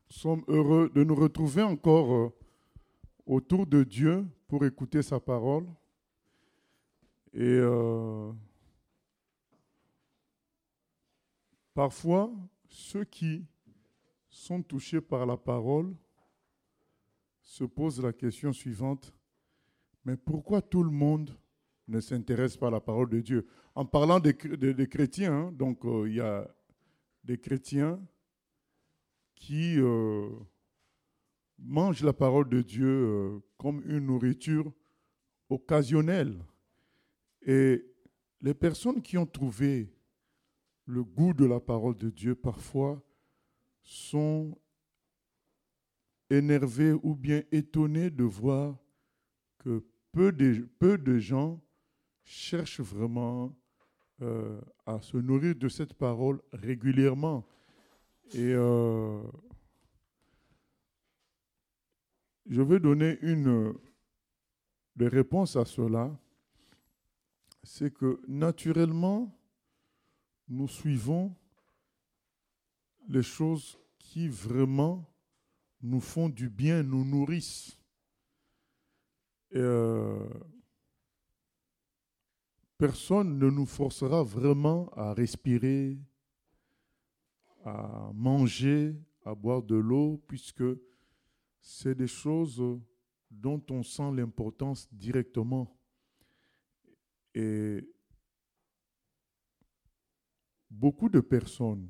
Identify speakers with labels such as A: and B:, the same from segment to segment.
A: sommes heureux de nous retrouver encore autour de Dieu pour écouter sa parole. Et parfois, ceux qui sont touchés par la parole se posent la question suivante: mais pourquoi tout le monde ne s'intéresse pas à la parole de Dieu? En parlant des chrétiens, hein, donc il y a des chrétiens qui mangent la parole de Dieu comme une nourriture occasionnelle. Et les personnes qui ont trouvé le goût de la parole de Dieu, parfois, sont énervées ou bien étonnées de voir que peu de gens cherchent vraiment à se nourrir de cette parole régulièrement. Et je vais donner une des réponses à cela. C'est que naturellement, nous suivons les choses qui vraiment nous font du bien, nous nourrissent. Et, personne ne nous forcera vraiment à respirer, à manger, à boire de l'eau, puisque c'est des choses dont on sent l'importance directement. Et beaucoup de personnes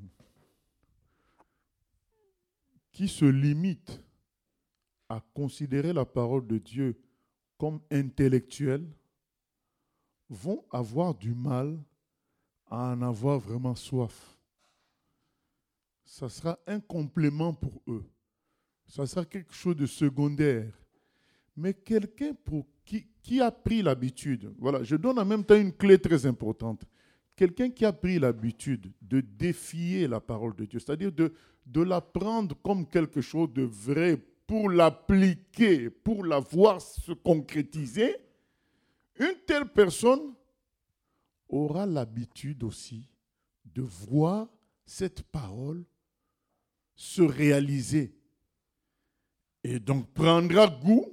A: qui se limitent à considérer la parole de Dieu comme intellectuelle vont avoir du mal à en avoir vraiment soif. Ça sera un complément pour eux. Ça sera quelque chose de secondaire. Mais quelqu'un qui a pris l'habitude, voilà, je donne en même temps une clé très importante. Quelqu'un qui a pris l'habitude de défier la parole de Dieu, c'est-à-dire de la prendre comme quelque chose de vrai pour l'appliquer, pour la voir se concrétiser, une telle personne aura l'habitude aussi de voir cette parole se réaliser. Et donc prendra goût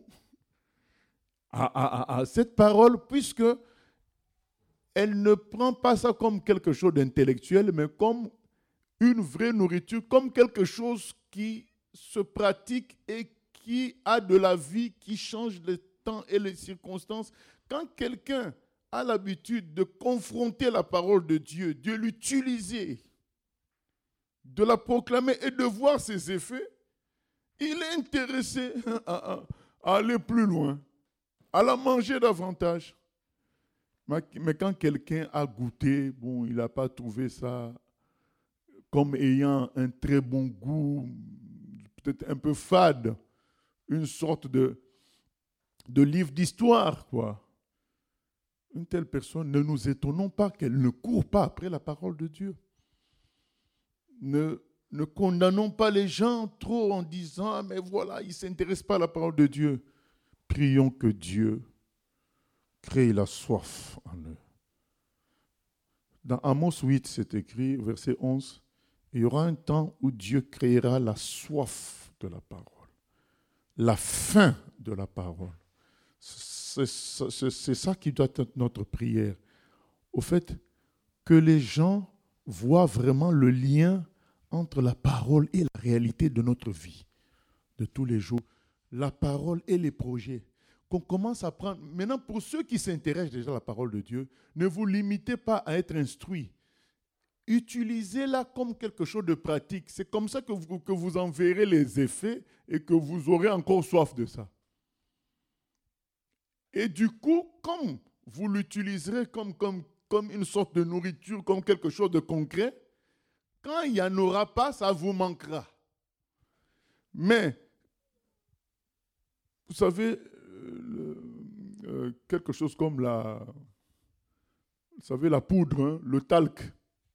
A: à cette parole, puisque elle ne prend pas ça comme quelque chose d'intellectuel, mais comme une vraie nourriture, comme quelque chose qui se pratique et qui a de la vie, qui change les temps et les circonstances. Quand quelqu'un a l'habitude de confronter la parole de Dieu, de l'utiliser, de la proclamer et de voir ses effets, il est intéressé à aller plus loin, à la manger davantage. Mais quand quelqu'un a goûté, bon, il n'a pas trouvé ça comme ayant un très bon goût, peut-être un peu fade, une sorte de livre d'histoire, quoi. Une telle personne, ne nous étonnons pas qu'elle ne court pas après la parole de Dieu. Ne condamnons pas les gens trop en disant « Ah, mais voilà, ils ne s'intéressent pas à la parole de Dieu ». Prions que Dieu crée la soif en eux. Dans Amos 8, c'est écrit, verset 11, « Il y aura un temps où Dieu créera la soif de la parole, la faim de la parole. » C'est ça qui doit être notre prière. Au fait, que les gens voient vraiment le lien entre la parole et la réalité de notre vie, de tous les jours. La parole et les projets. Qu'on commence à prendre. Maintenant, pour ceux qui s'intéressent déjà à la parole de Dieu, ne vous limitez pas à être instruits. Utilisez-la comme quelque chose de pratique. C'est comme ça que vous en verrez les effets et que vous aurez encore soif de ça. Et du coup, comme vous l'utiliserez comme une sorte de nourriture, comme quelque chose de concret, quand il n'y en aura pas, ça vous manquera. Mais, vous savez, quelque chose comme la poudre, hein, le talc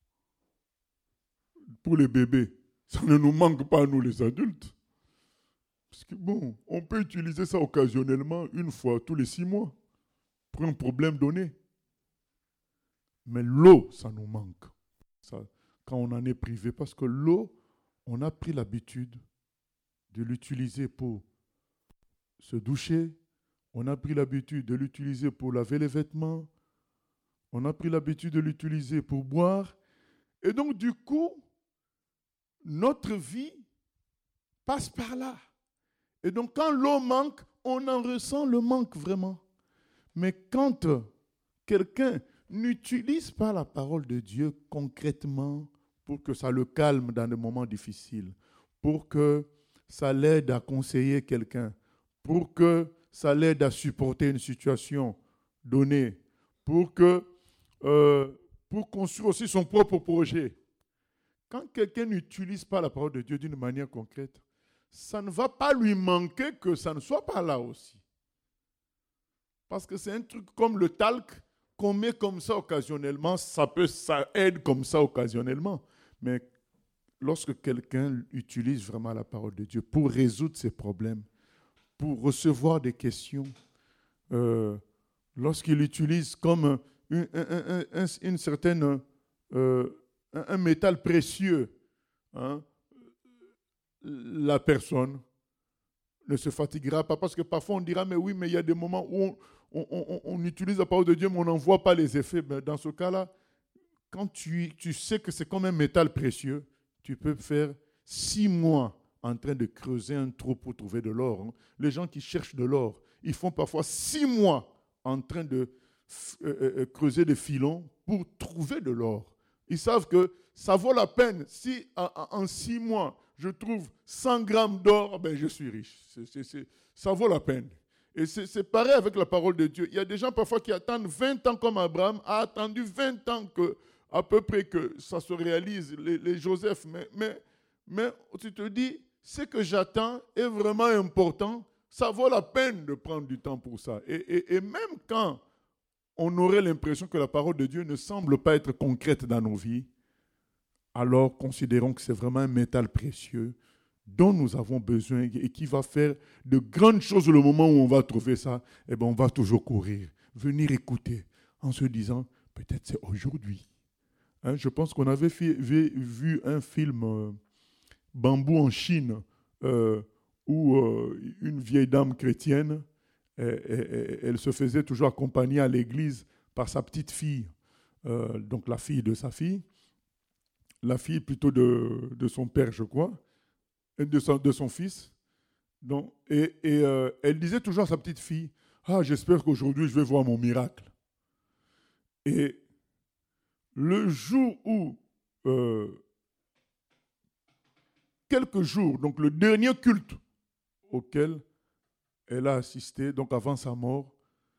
A: pour les bébés, ça ne nous manque pas, nous les adultes. Parce que bon, on peut utiliser ça occasionnellement, une fois tous les 6 mois, pour un problème donné. Mais l'eau, ça nous manque. Ça, quand on en est privé, parce que l'eau, on a pris l'habitude de l'utiliser pour se doucher. On a pris l'habitude de l'utiliser pour laver les vêtements. On a pris l'habitude de l'utiliser pour boire. Et donc, du coup, notre vie passe par là. Et donc, quand l'eau manque, on en ressent le manque vraiment. Mais quand quelqu'un n'utilise pas la parole de Dieu concrètement pour que ça le calme dans des moments difficiles, pour que ça l'aide à conseiller quelqu'un, pour que ça l'aide à supporter une situation donnée, pour construire aussi son propre projet. Quand quelqu'un n'utilise pas la parole de Dieu d'une manière concrète, ça ne va pas lui manquer que ça ne soit pas là aussi. Parce que c'est un truc comme le talc qu'on met comme ça occasionnellement, ça aide comme ça occasionnellement. Mais lorsque quelqu'un utilise vraiment la parole de Dieu pour résoudre ses problèmes, pour recevoir des questions, lorsqu'il utilise comme une certaine, un métal précieux, hein, la personne ne se fatiguera pas, parce que parfois on dira, mais oui, mais il y a des moments où on utilise la parole de Dieu, mais on n'en voit pas les effets. Mais dans ce cas-là, quand tu sais que c'est comme un métal précieux, tu peux faire 6 mois en train de creuser un trou pour trouver de l'or. Hein. Les gens qui cherchent de l'or, ils font parfois 6 mois en train de creuser des filons pour trouver de l'or. Ils savent que ça vaut la peine. Si en 6 mois, je trouve 100 grammes d'or, ben je suis riche. Ça vaut la peine. Et c'est pareil avec la parole de Dieu. Il y a des gens parfois qui attendent 20 ans comme Abraham a attendu 20 ans à peu près que ça se réalise, les Joseph. Mais tu te dis, ce que j'attends est vraiment important, ça vaut la peine de prendre du temps pour ça. Et même quand on aurait l'impression que la parole de Dieu ne semble pas être concrète dans nos vies, alors considérons que c'est vraiment un métal précieux dont nous avons besoin et qui va faire de grandes choses le moment où on va trouver ça. Eh bien, on va toujours courir, venir écouter en se disant, peut-être c'est aujourd'hui. Hein, je pense qu'on avait vu un film Bambou en Chine où une vieille dame chrétienne, elle se faisait toujours accompagner à l'église par sa petite fille, donc la fille de sa fille, la fille plutôt de son père, je crois, et de son fils. Donc, elle disait toujours à sa petite fille, « Ah, j'espère qu'aujourd'hui je vais voir mon miracle. » Et le jour où, quelques jours, donc le dernier culte auquel elle a assisté, donc avant sa mort,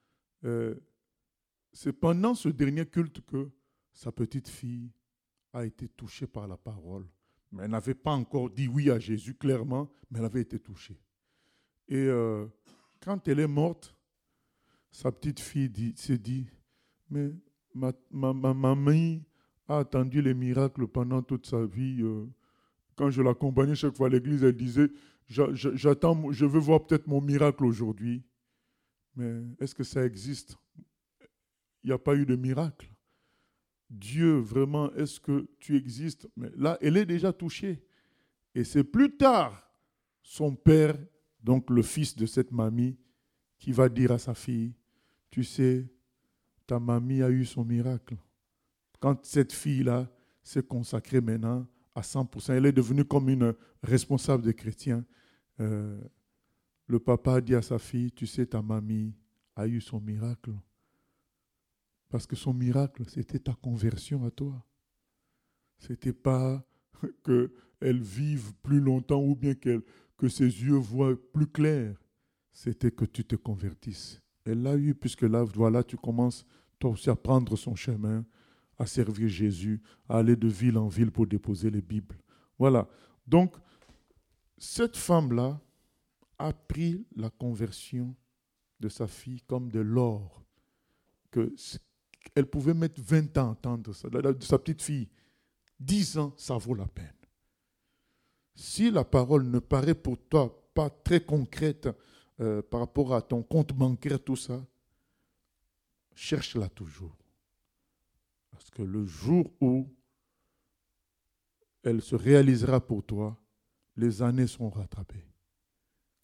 A: c'est pendant ce dernier culte que sa petite fille a été touchée par la parole. Mais elle n'avait pas encore dit oui à Jésus clairement, mais elle avait été touchée. Et quand elle est morte, sa petite fille s'est dit, mais ma mamie a attendu les miracles pendant toute sa vie. Quand je l'accompagnais chaque fois à l'église, elle disait, j'attends, je veux voir peut-être mon miracle aujourd'hui. Mais est-ce que ça existe? Il n'y a pas eu de miracle. Dieu, vraiment, est-ce que tu existes? Mais là, elle est déjà touchée. Et c'est plus tard son père, donc le fils de cette mamie, qui va dire à sa fille, tu sais, ta mamie a eu son miracle. Quand cette fille-là s'est consacrée maintenant à 100%, elle est devenue comme une responsable des chrétiens. Le papa a dit à sa fille, tu sais, ta mamie a eu son miracle. Parce que son miracle, c'était ta conversion à toi. Ce n'était pas qu'elle vive plus longtemps ou bien que ses yeux voient plus clair. C'était que tu te convertisses. Elle l'a eu puisque là, voilà, tu commences toi aussi à prendre son chemin, à servir Jésus, à aller de ville en ville pour déposer les Bibles. Voilà. Donc, cette femme-là a pris la conversion de sa fille comme de l'or. Elle pouvait mettre 20 ans à entendre ça. De sa petite fille, 10 ans, ça vaut la peine. Si la parole ne paraît pour toi pas très concrète par rapport à ton compte bancaire, tout ça, cherche-la toujours. Parce que le jour où elle se réalisera pour toi, les années seront rattrapées.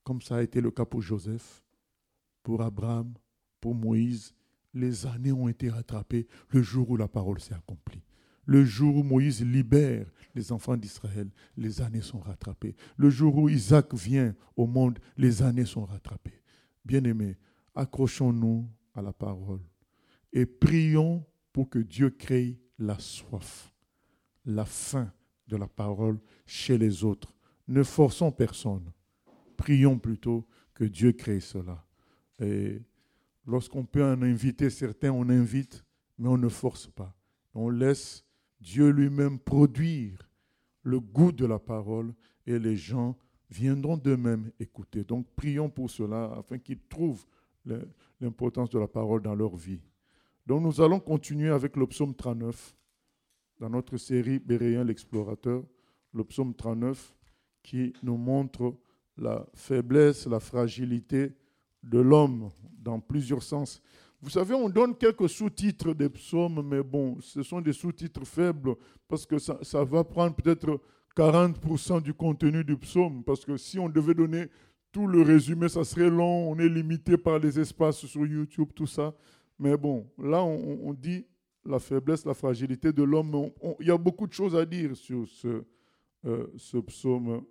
A: comme ça a été le cas pour Joseph, pour Abraham, pour Moïse, les années ont été rattrapées le jour où la parole s'est accomplie. Le jour où Moïse libère les enfants d'Israël, les années sont rattrapées. Le jour où Isaac vient au monde, les années sont rattrapées. Bien-aimés, accrochons-nous à la parole et prions pour que Dieu crée la soif, la faim de la parole chez les autres. Ne forçons personne. Prions plutôt que Dieu crée cela. Et lorsqu'on peut en inviter certains, on invite, mais on ne force pas. On laisse Dieu lui-même produire le goût de la parole et les gens viendront d'eux-mêmes écouter. Donc prions pour cela afin qu'ils trouvent l'importance de la parole dans leur vie. Donc nous allons continuer avec le psaume 39 dans notre série Béréen l'explorateur, le psaume 39 qui nous montre la faiblesse, la fragilité de l'homme dans plusieurs sens. Vous savez, on donne quelques sous-titres des psaumes, mais bon, ce sont des sous-titres faibles parce que ça va prendre peut-être 40% du contenu du psaume, parce que si on devait donner tout le résumé, ça serait long, on est limité par les espaces sur YouTube, tout ça. Mais bon, là, on dit la faiblesse, la fragilité de l'homme. Il y a beaucoup de choses à dire sur ce psaume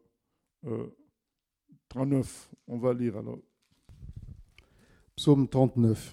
A: 39. On va lire alors.
B: Psaume 39.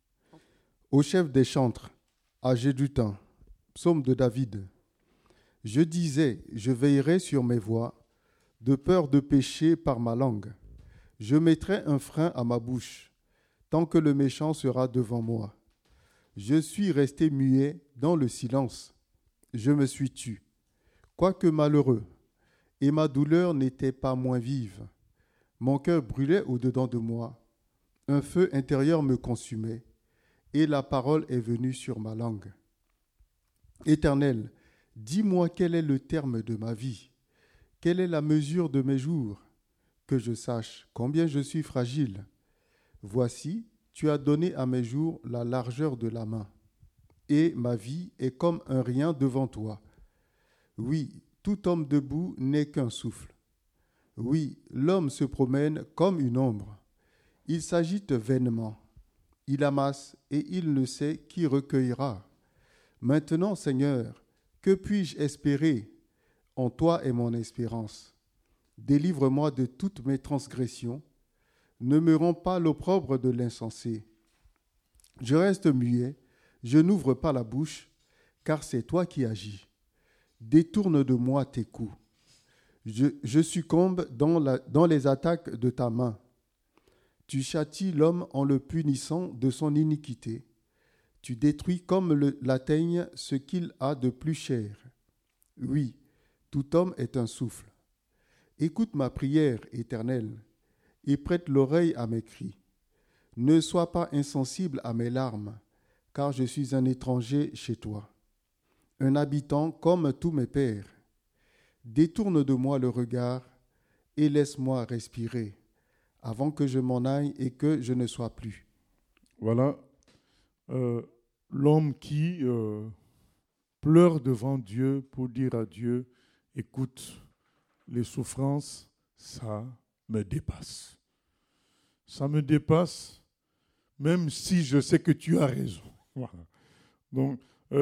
B: Au chef des chantres, à Jéduthun, psaume de David. Je disais, je veillerai sur mes voies, de peur de pécher par ma langue. Je mettrai un frein à ma bouche, tant que le méchant sera devant moi. Je suis resté muet dans le silence. Je me suis tu, quoique malheureux, et ma douleur n'était pas moins vive. Mon cœur brûlait au-dedans de moi. Un feu intérieur me consumait, et la parole est venue sur ma langue. Éternel, dis-moi quel est le terme de ma vie, quelle est la mesure de mes jours, que je sache combien je suis fragile. Voici, tu as donné à mes jours la largeur de la main, et ma vie est comme un rien devant toi. Oui, tout homme debout n'est qu'un souffle. Oui, l'homme se promène comme une ombre. Il s'agite vainement. Il amasse et il ne sait qui recueillera. Maintenant, Seigneur, que puis-je espérer? En toi est mon espérance. Délivre-moi de toutes mes transgressions. Ne me rends pas l'opprobre de l'insensé. Je reste muet, je n'ouvre pas la bouche, car c'est toi qui agis. Détourne de moi tes coups. Je succombe dans les attaques de ta main. Tu châties l'homme en le punissant de son iniquité. Tu détruis comme la teigne ce qu'il a de plus cher. Oui, tout homme est un souffle. Écoute ma prière, Éternel, et prête l'oreille à mes cris. Ne sois pas insensible à mes larmes, car je suis un étranger chez toi, un habitant comme tous mes pères. Détourne de moi le regard et laisse-moi respirer, avant que je m'en aille et que je ne sois plus.
A: Voilà l'homme qui pleure devant Dieu pour dire à Dieu, écoute, les souffrances, ça me dépasse. Ça me dépasse, même si je sais que tu as raison. Voilà. Donc,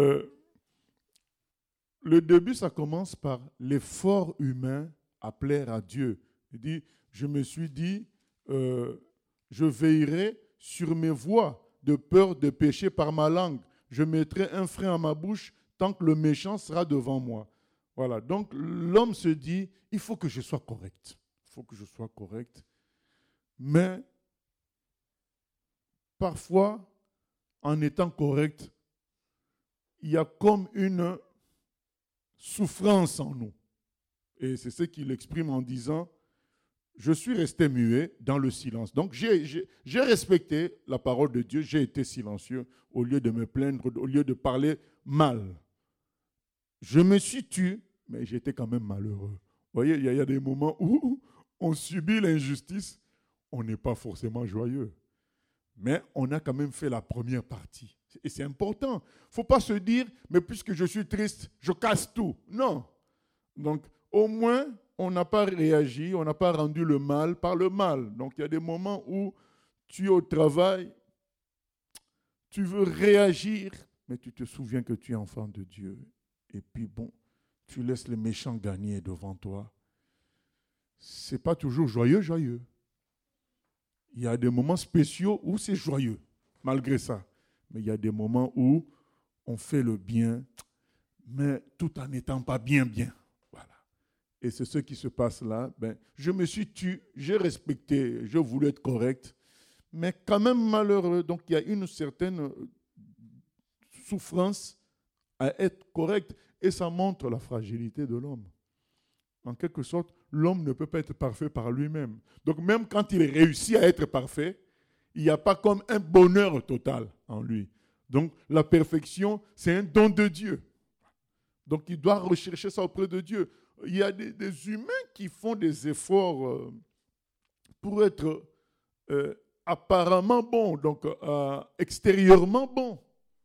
A: le début, ça commence par l'effort humain à plaire à Dieu. Il dit, je me suis dit, je veillerai sur mes voies de peur de pécher par ma langue. Je mettrai un frein à ma bouche tant que le méchant sera devant moi. Voilà, donc l'homme se dit, il faut que je sois correct. Il faut que je sois correct. Mais parfois, en étant correct, il y a comme une souffrance en nous. Et c'est ce qu'il exprime en disant, je suis resté muet dans le silence. Donc j'ai respecté la parole de Dieu, j'ai été silencieux au lieu de me plaindre, au lieu de parler mal. Je me suis tu, mais j'étais quand même malheureux. Vous voyez, il y a des moments où on subit l'injustice, on n'est pas forcément joyeux. Mais on a quand même fait la première partie. Et c'est important. Il ne faut pas se dire, mais puisque je suis triste, je casse tout. Non. Donc, au moins, on n'a pas réagi, on n'a pas rendu le mal par le mal. Donc il y a des moments où tu es au travail, tu veux réagir, mais tu te souviens que tu es enfant de Dieu. Et puis bon, tu laisses les méchants gagner devant toi. Ce n'est pas toujours joyeux. Il y a des moments spéciaux où c'est joyeux, malgré ça. Mais il y a des moments où on fait le bien, mais tout en n'étant pas bien. Voilà. Et c'est ce qui se passe là. Je me suis tu, j'ai respecté, je voulais être correct, mais quand même malheureux. Donc il y a une certaine souffrance à être correct. Et ça montre la fragilité de l'homme. En quelque sorte, l'homme ne peut pas être parfait par lui-même. Donc même quand il réussit à être parfait, il n'y a pas comme un bonheur total en lui. Donc la perfection, c'est un don de Dieu. Donc il doit rechercher ça auprès de Dieu. Il y a des humains qui font des efforts pour être apparemment bons, donc extérieurement bons.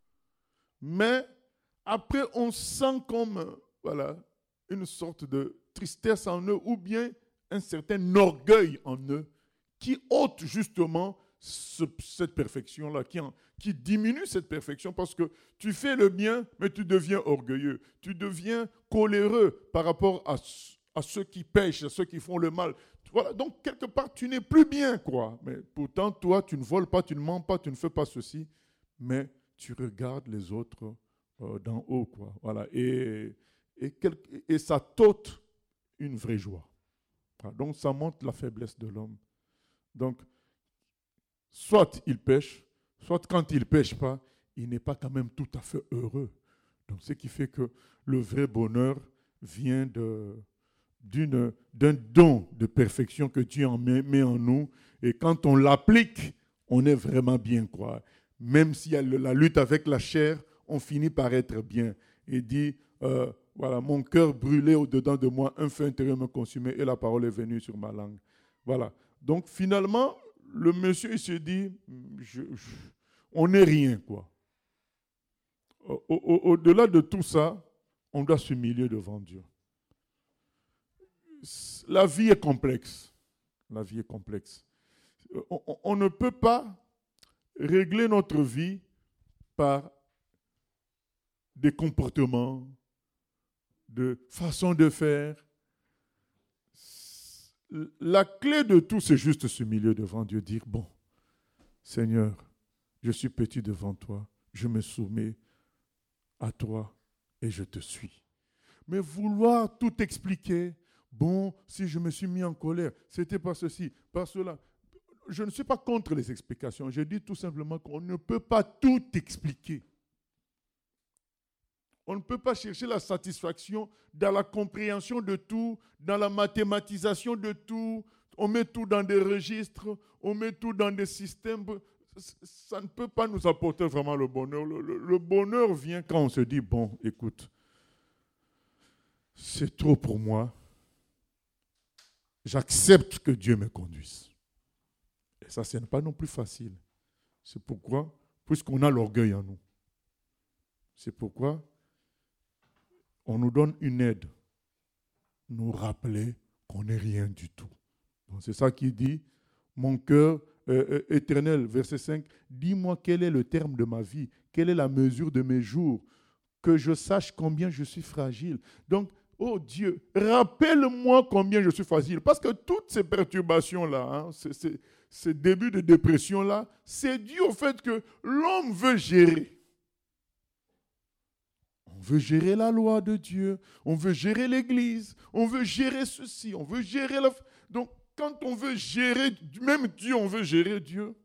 A: Mais après, on sent comme une sorte de tristesse en eux ou bien un certain orgueil en eux qui ôte justement cette perfection-là, qui diminue cette perfection parce que tu fais le bien, mais tu deviens orgueilleux. Tu deviens coléreux par rapport à ceux qui pêchent, à ceux qui font le mal. Voilà, donc quelque part, tu n'es plus bien, quoi. Mais pourtant, toi, tu ne voles pas, tu ne mens pas, tu ne fais pas ceci, mais tu regardes les autres d'en haut, quoi. Voilà, et ça t'ôte une vraie joie. Voilà, donc, ça montre la faiblesse de l'homme. Donc, soit il pêche, soit quand il ne pêche pas, il n'est pas quand même tout à fait heureux. Donc, ce qui fait que le vrai bonheur vient d'un don de perfection que Dieu met en nous. Et quand on l'applique, on est vraiment bien, quoi. Même s'il y a la lutte avec la chair, on finit par être bien. Il dit, voilà, mon cœur brûlait au-dedans de moi, un feu intérieur me consumait et la parole est venue sur ma langue. Voilà. Donc finalement, le monsieur, il se dit, on n'est rien, quoi. Au-delà de tout ça, on doit s'humilier devant Dieu. La vie est complexe. La vie est complexe. On ne peut pas régler notre vie par des comportements, de façon de faire. La clé de tout, c'est juste s'humilier devant Dieu, dire, bon, Seigneur, je suis petit devant toi, je me soumets à toi et je te suis. Mais vouloir tout expliquer, bon, si je me suis mis en colère, c'était pas ceci, pas cela. Je ne suis pas contre les explications, je dis tout simplement qu'on ne peut pas tout expliquer. On ne peut pas chercher la satisfaction dans la compréhension de tout, dans la mathématisation de tout. On met tout dans des registres, on met tout dans des systèmes. Ça ne peut pas nous apporter vraiment le bonheur. Le bonheur vient quand on se dit, bon, écoute, c'est trop pour moi. J'accepte que Dieu me conduise. Et ça, ce n'est pas non plus facile. C'est pourquoi, puisqu'on a l'orgueil en nous, c'est pourquoi on nous donne une aide, nous rappeler qu'on n'est rien du tout. Donc c'est ça qui dit, mon cœur éternel, verset 5, dis-moi quel est le terme de ma vie, quelle est la mesure de mes jours, que je sache combien je suis fragile. Donc, oh Dieu, rappelle-moi combien je suis fragile, parce que toutes ces perturbations-là, ces débuts de dépression-là, c'est dû au fait que l'homme veut gérer. On veut gérer la loi de Dieu, on veut gérer l'Église, on veut gérer ceci, on veut gérer la... Donc, quand on veut gérer, même Dieu, on veut gérer Dieu.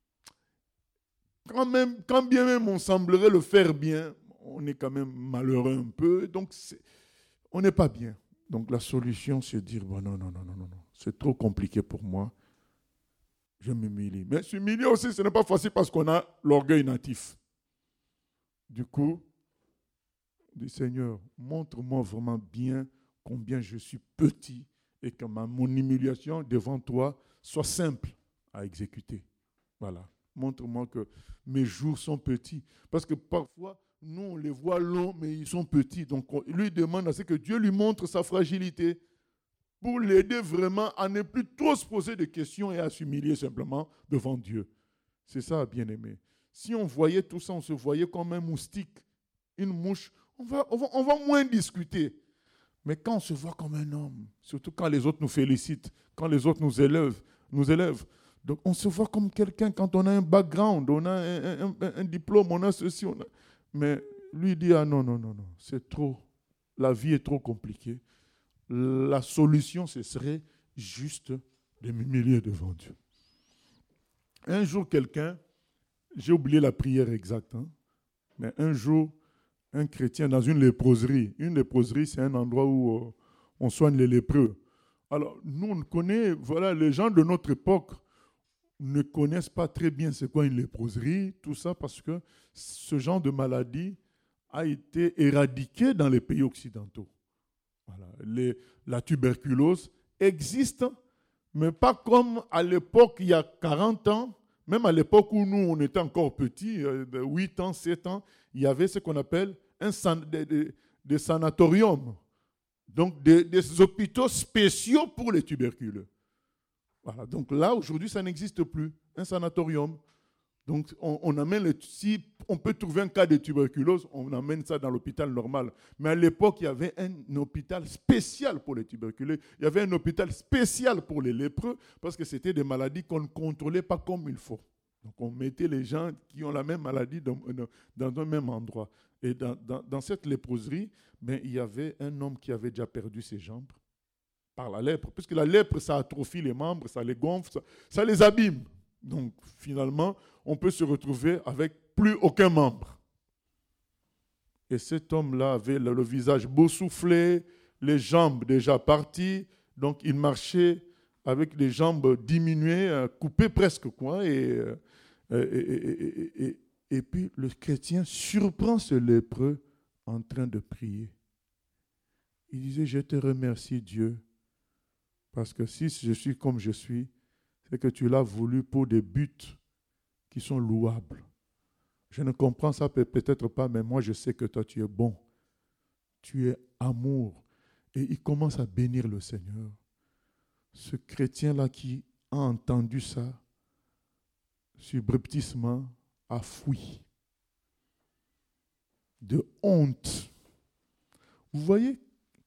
A: Quand bien même on semblerait le faire bien, on est quand même malheureux un peu, donc on n'est pas bien. Donc la solution, c'est de dire, bon, non, c'est trop compliqué pour moi, je m'humilie. Mais s'humilier aussi, ce n'est pas facile parce qu'on a l'orgueil natif. Du coup, dit Seigneur, montre-moi vraiment bien combien je suis petit et que mon humiliation devant toi soit simple à exécuter. Voilà. Montre-moi que mes jours sont petits. Parce que parfois, nous, on les voit longs, mais ils sont petits. Donc, on lui demande à ce que Dieu lui montre sa fragilité pour l'aider vraiment à ne plus trop se poser de questions et à s'humilier simplement devant Dieu. C'est ça, bien-aimé. Si on voyait tout ça, on se voyait comme un moustique, une mouche, on va moins discuter. Mais quand on se voit comme un homme, surtout quand les autres nous félicitent, quand les autres nous élèvent, donc on se voit comme quelqu'un quand on a un background, on a un diplôme, on a ceci, mais lui dit, ah non, c'est trop, la vie est trop compliquée. La solution, ce serait juste de m'humilier devant Dieu. Un jour, j'ai oublié la prière exacte, mais un jour, un chrétien dans une léproserie. Une léproserie, c'est un endroit où on soigne les lépreux. Alors, nous, on connaît, les gens de notre époque ne connaissent pas très bien c'est quoi une léproserie, tout ça, parce que ce genre de maladie a été éradiqué dans les pays occidentaux. Voilà. La tuberculose existe, mais pas comme à l'époque, il y a 40 ans, même à l'époque où nous, on était encore petits, 8 ans, 7 ans, il y avait ce qu'on appelle des sanatoriums, donc des hôpitaux spéciaux pour les tuberculeux. Voilà, donc là, aujourd'hui, ça n'existe plus, un sanatorium. Donc, on amène si on peut trouver un cas de tuberculose, on amène ça dans l'hôpital normal. Mais à l'époque, il y avait un hôpital spécial pour les tuberculeux. Il y avait un hôpital spécial pour les lépreux, parce que c'était des maladies qu'on ne contrôlait pas comme il faut. Donc, on mettait les gens qui ont la même maladie dans un même endroit. Et dans cette léproserie, il y avait un homme qui avait déjà perdu ses jambes par la lèpre. Puisque la lèpre, ça atrophie les membres, ça les gonfle, ça les abîme. Donc, finalement, on peut se retrouver avec plus aucun membre. Et cet homme-là avait le visage boursouflé, les jambes déjà parties, donc il marchait avec les jambes diminuées, coupées presque, quoi. Et puis le chrétien surprend ce lépreux en train de prier. Il disait, je te remercie Dieu, parce que si je suis comme je suis, c'est que tu l'as voulu pour des buts qui sont louables. Je ne comprends ça peut-être pas, mais moi je sais que toi tu es bon. Tu es amour. Et il commence à bénir le Seigneur. Ce chrétien-là qui a entendu ça, subrepticement, a fui. De honte. Vous voyez,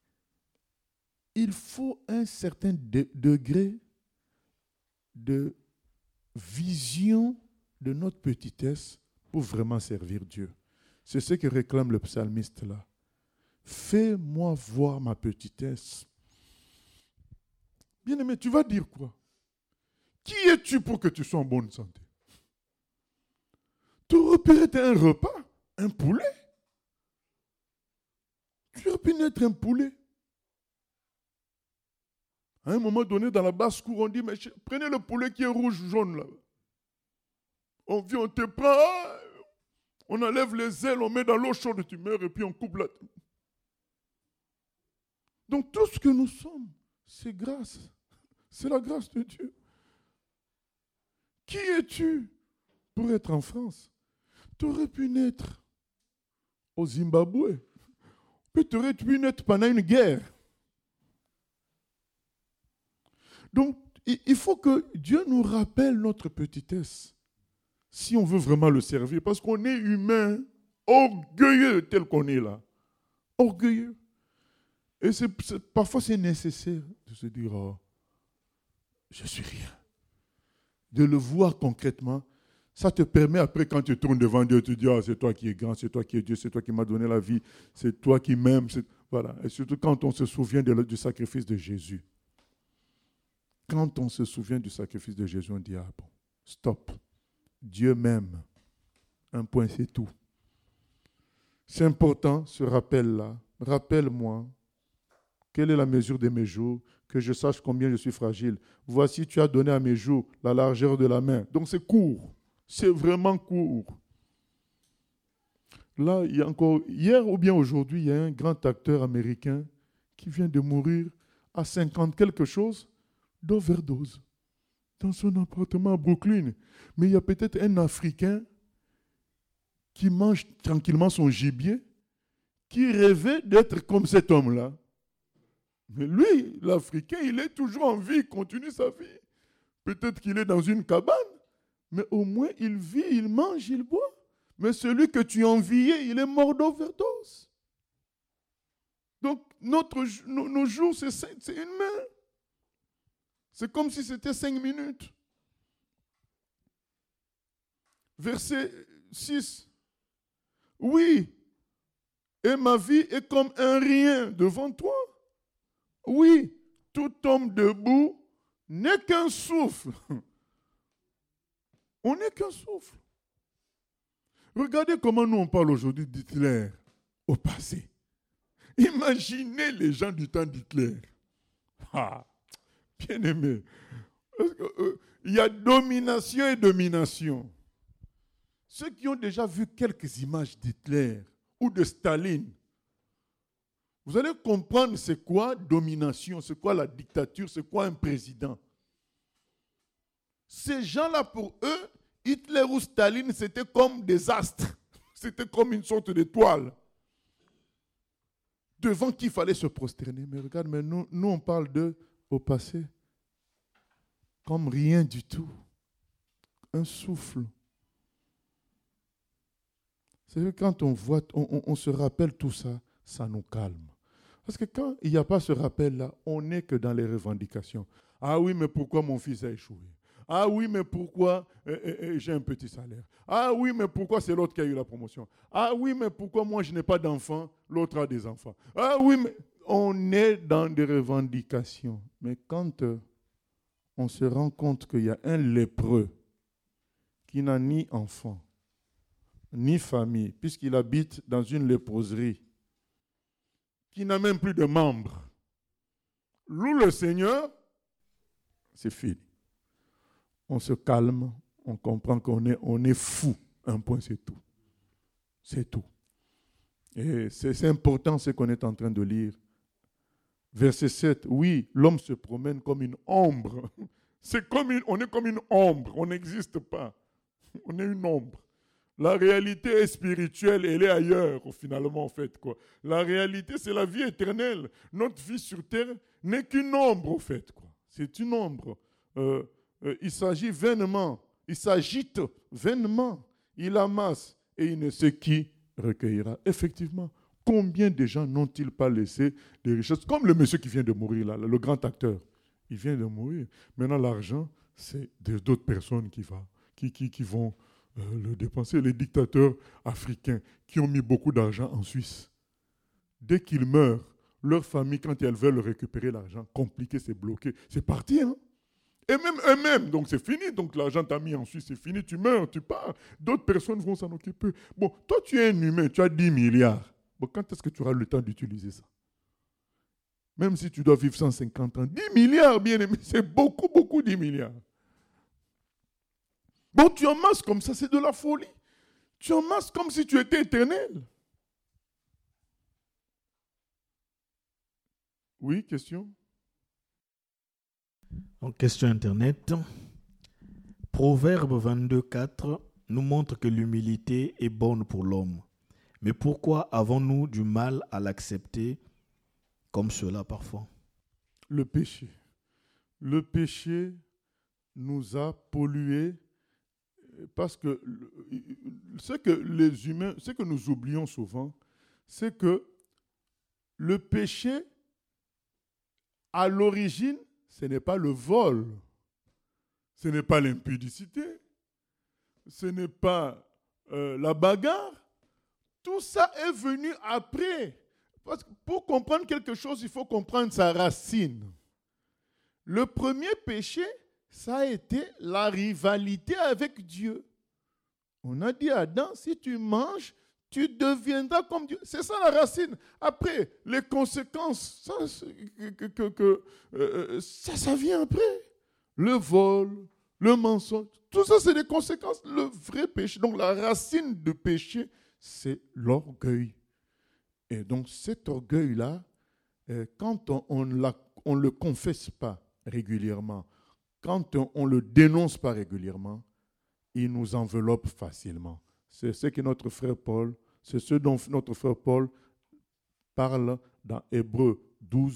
A: il faut un certain degré de vision de notre petitesse pour vraiment servir Dieu. C'est ce que réclame le psalmiste là. Fais-moi voir ma petitesse. Bien-aimé, tu vas dire quoi? Qui es-tu pour que tu sois en bonne santé? Tu aurais pu être un repas, un poulet. Tu aurais pu être un poulet. À un moment donné, dans la basse-cour, on dit, mais prenez le poulet qui est rouge, jaune là. On vient, on te prend, on enlève les ailes, on met dans l'eau chaude, tu meurs et puis on coupe la tête. Donc tout ce que nous sommes, c'est grâce. C'est la grâce de Dieu. Qui es-tu pour être en France? Tu aurais pu naître au Zimbabwe. Puis tu aurais pu naître pendant une guerre. Donc, il faut que Dieu nous rappelle notre petitesse. Si on veut vraiment le servir, parce qu'on est humain, orgueilleux tel qu'on est là. Orgueilleux. Et parfois c'est nécessaire de se dire, oh, je suis rien. De le voir concrètement, ça te permet après quand tu tournes devant Dieu, tu te dis, oh, c'est toi qui es grand, c'est toi qui es Dieu, c'est toi qui m'as donné la vie, c'est toi qui m'aimes. Voilà. Et surtout quand on se souvient du sacrifice de Jésus. Quand on se souvient du sacrifice de Jésus, on dit, ah bon, stop. Dieu m'aime. Un point, c'est tout. C'est important, ce rappel-là. Rappelle-moi, quelle est la mesure de mes jours, que je sache combien je suis fragile. Voici, tu as donné à mes jours la largeur de la main. Donc c'est court. C'est vraiment court. Là, il y a encore, hier ou bien aujourd'hui, il y a un grand acteur américain qui vient de mourir à 50 quelque chose d'overdose dans son appartement à Brooklyn. Mais il y a peut-être un Africain qui mange tranquillement son gibier, qui rêvait d'être comme cet homme-là. Mais lui, l'Africain, il est toujours en vie, il continue sa vie. Peut-être qu'il est dans une cabane, mais au moins il vit, il mange, il boit. Mais celui que tu enviais, il est mort d'overdose. Donc, nos jours, c'est une main. C'est comme si c'était 5 minutes. Verset 6. Oui, et ma vie est comme un rien devant toi. Oui, tout homme debout n'est qu'un souffle. On n'est qu'un souffle. Regardez comment nous on parle aujourd'hui d'Hitler au passé. Imaginez les gens du temps d'Hitler. Ah, bien aimé. Il y a domination et domination. Ceux qui ont déjà vu quelques images d'Hitler ou de Staline, vous allez comprendre c'est quoi domination, c'est quoi la dictature, c'est quoi un président. Ces gens-là, pour eux, Hitler ou Staline, c'était comme des astres. C'était comme une sorte d'étoile devant qui il fallait se prosterner. Mais regarde, mais nous on parle d'eux au passé comme rien du tout. Un souffle. C'est que quand on voit, on se rappelle tout ça, ça nous calme. Parce que quand il n'y a pas ce rappel-là, on n'est que dans les revendications. Ah oui, mais pourquoi mon fils a échoué? Ah oui, mais pourquoi j'ai un petit salaire? Ah oui, mais pourquoi c'est l'autre qui a eu la promotion? Ah oui, mais pourquoi moi je n'ai pas d'enfants, l'autre a des enfants? Ah oui, mais on est dans des revendications. Mais quand on se rend compte qu'il y a un lépreux qui n'a ni enfant, ni famille, puisqu'il habite dans une léproserie, qui n'a même plus de membres, loue le Seigneur, c'est fini. On se calme, on comprend qu'on est fou. Un point, c'est tout. C'est tout. Et c'est important ce qu'on est en train de lire. Verset 7, oui, l'homme se promène comme une ombre. On est comme une ombre, on n'existe pas. On est une ombre. La réalité est spirituelle, elle est ailleurs, finalement, en fait. Quoi. La réalité, c'est la vie éternelle. Notre vie sur terre n'est qu'une ombre, en fait. Quoi. C'est une ombre. Il s'agit vainement, il s'agite vainement, il amasse et il ne sait qui recueillera. Effectivement, combien de gens n'ont-ils pas laissé des richesses? Comme le monsieur qui vient de mourir, là, le grand acteur. Il vient de mourir. Maintenant, l'argent, c'est d'autres personnes qui vont le dépenser. Les dictateurs africains qui ont mis beaucoup d'argent en Suisse. Dès qu'ils meurent, leur famille, quand elles veulent récupérer l'argent, compliqué, c'est bloqué. C'est parti, hein? Et même eux-mêmes, donc c'est fini. Donc l'argent t'a mis en Suisse, c'est fini, tu meurs, tu pars. D'autres personnes vont s'en occuper. Bon, toi tu es un humain, tu as 10 milliards. Bon, quand est-ce que tu auras le temps d'utiliser ça? Même si tu dois vivre 150 ans. 10 milliards, bien aimé, c'est beaucoup, beaucoup 10 milliards. Bon, tu amasses comme ça, c'est de la folie. Tu amasses comme si tu étais éternel. Oui, question?
C: En question Internet, Proverbe 22,4 nous montre que l'humilité est bonne pour l'homme. Mais pourquoi avons-nous du mal à l'accepter comme cela parfois?
A: Le péché. Le péché nous a pollués parce que ce que les humains, ce que nous oublions souvent, c'est que le péché, à l'origine, ce n'est pas le vol, ce n'est pas l'impudicité, ce n'est pas la bagarre. Tout ça est venu après. Parce que pour comprendre quelque chose, il faut comprendre sa racine. Le premier péché, ça a été la rivalité avec Dieu. On a dit à Adam, si tu manges, tu deviendras comme Dieu. C'est ça la racine. Après, les conséquences, ça vient après. Le vol, le mensonge, tout ça c'est des conséquences. Le vrai péché, donc la racine du péché, c'est l'orgueil. Et donc cet orgueil-là, quand on ne le confesse pas régulièrement, quand on ne le dénonce pas régulièrement, il nous enveloppe facilement. C'est ce que notre frère Paul, c'est ce dont notre frère Paul parle dans Hébreux 12.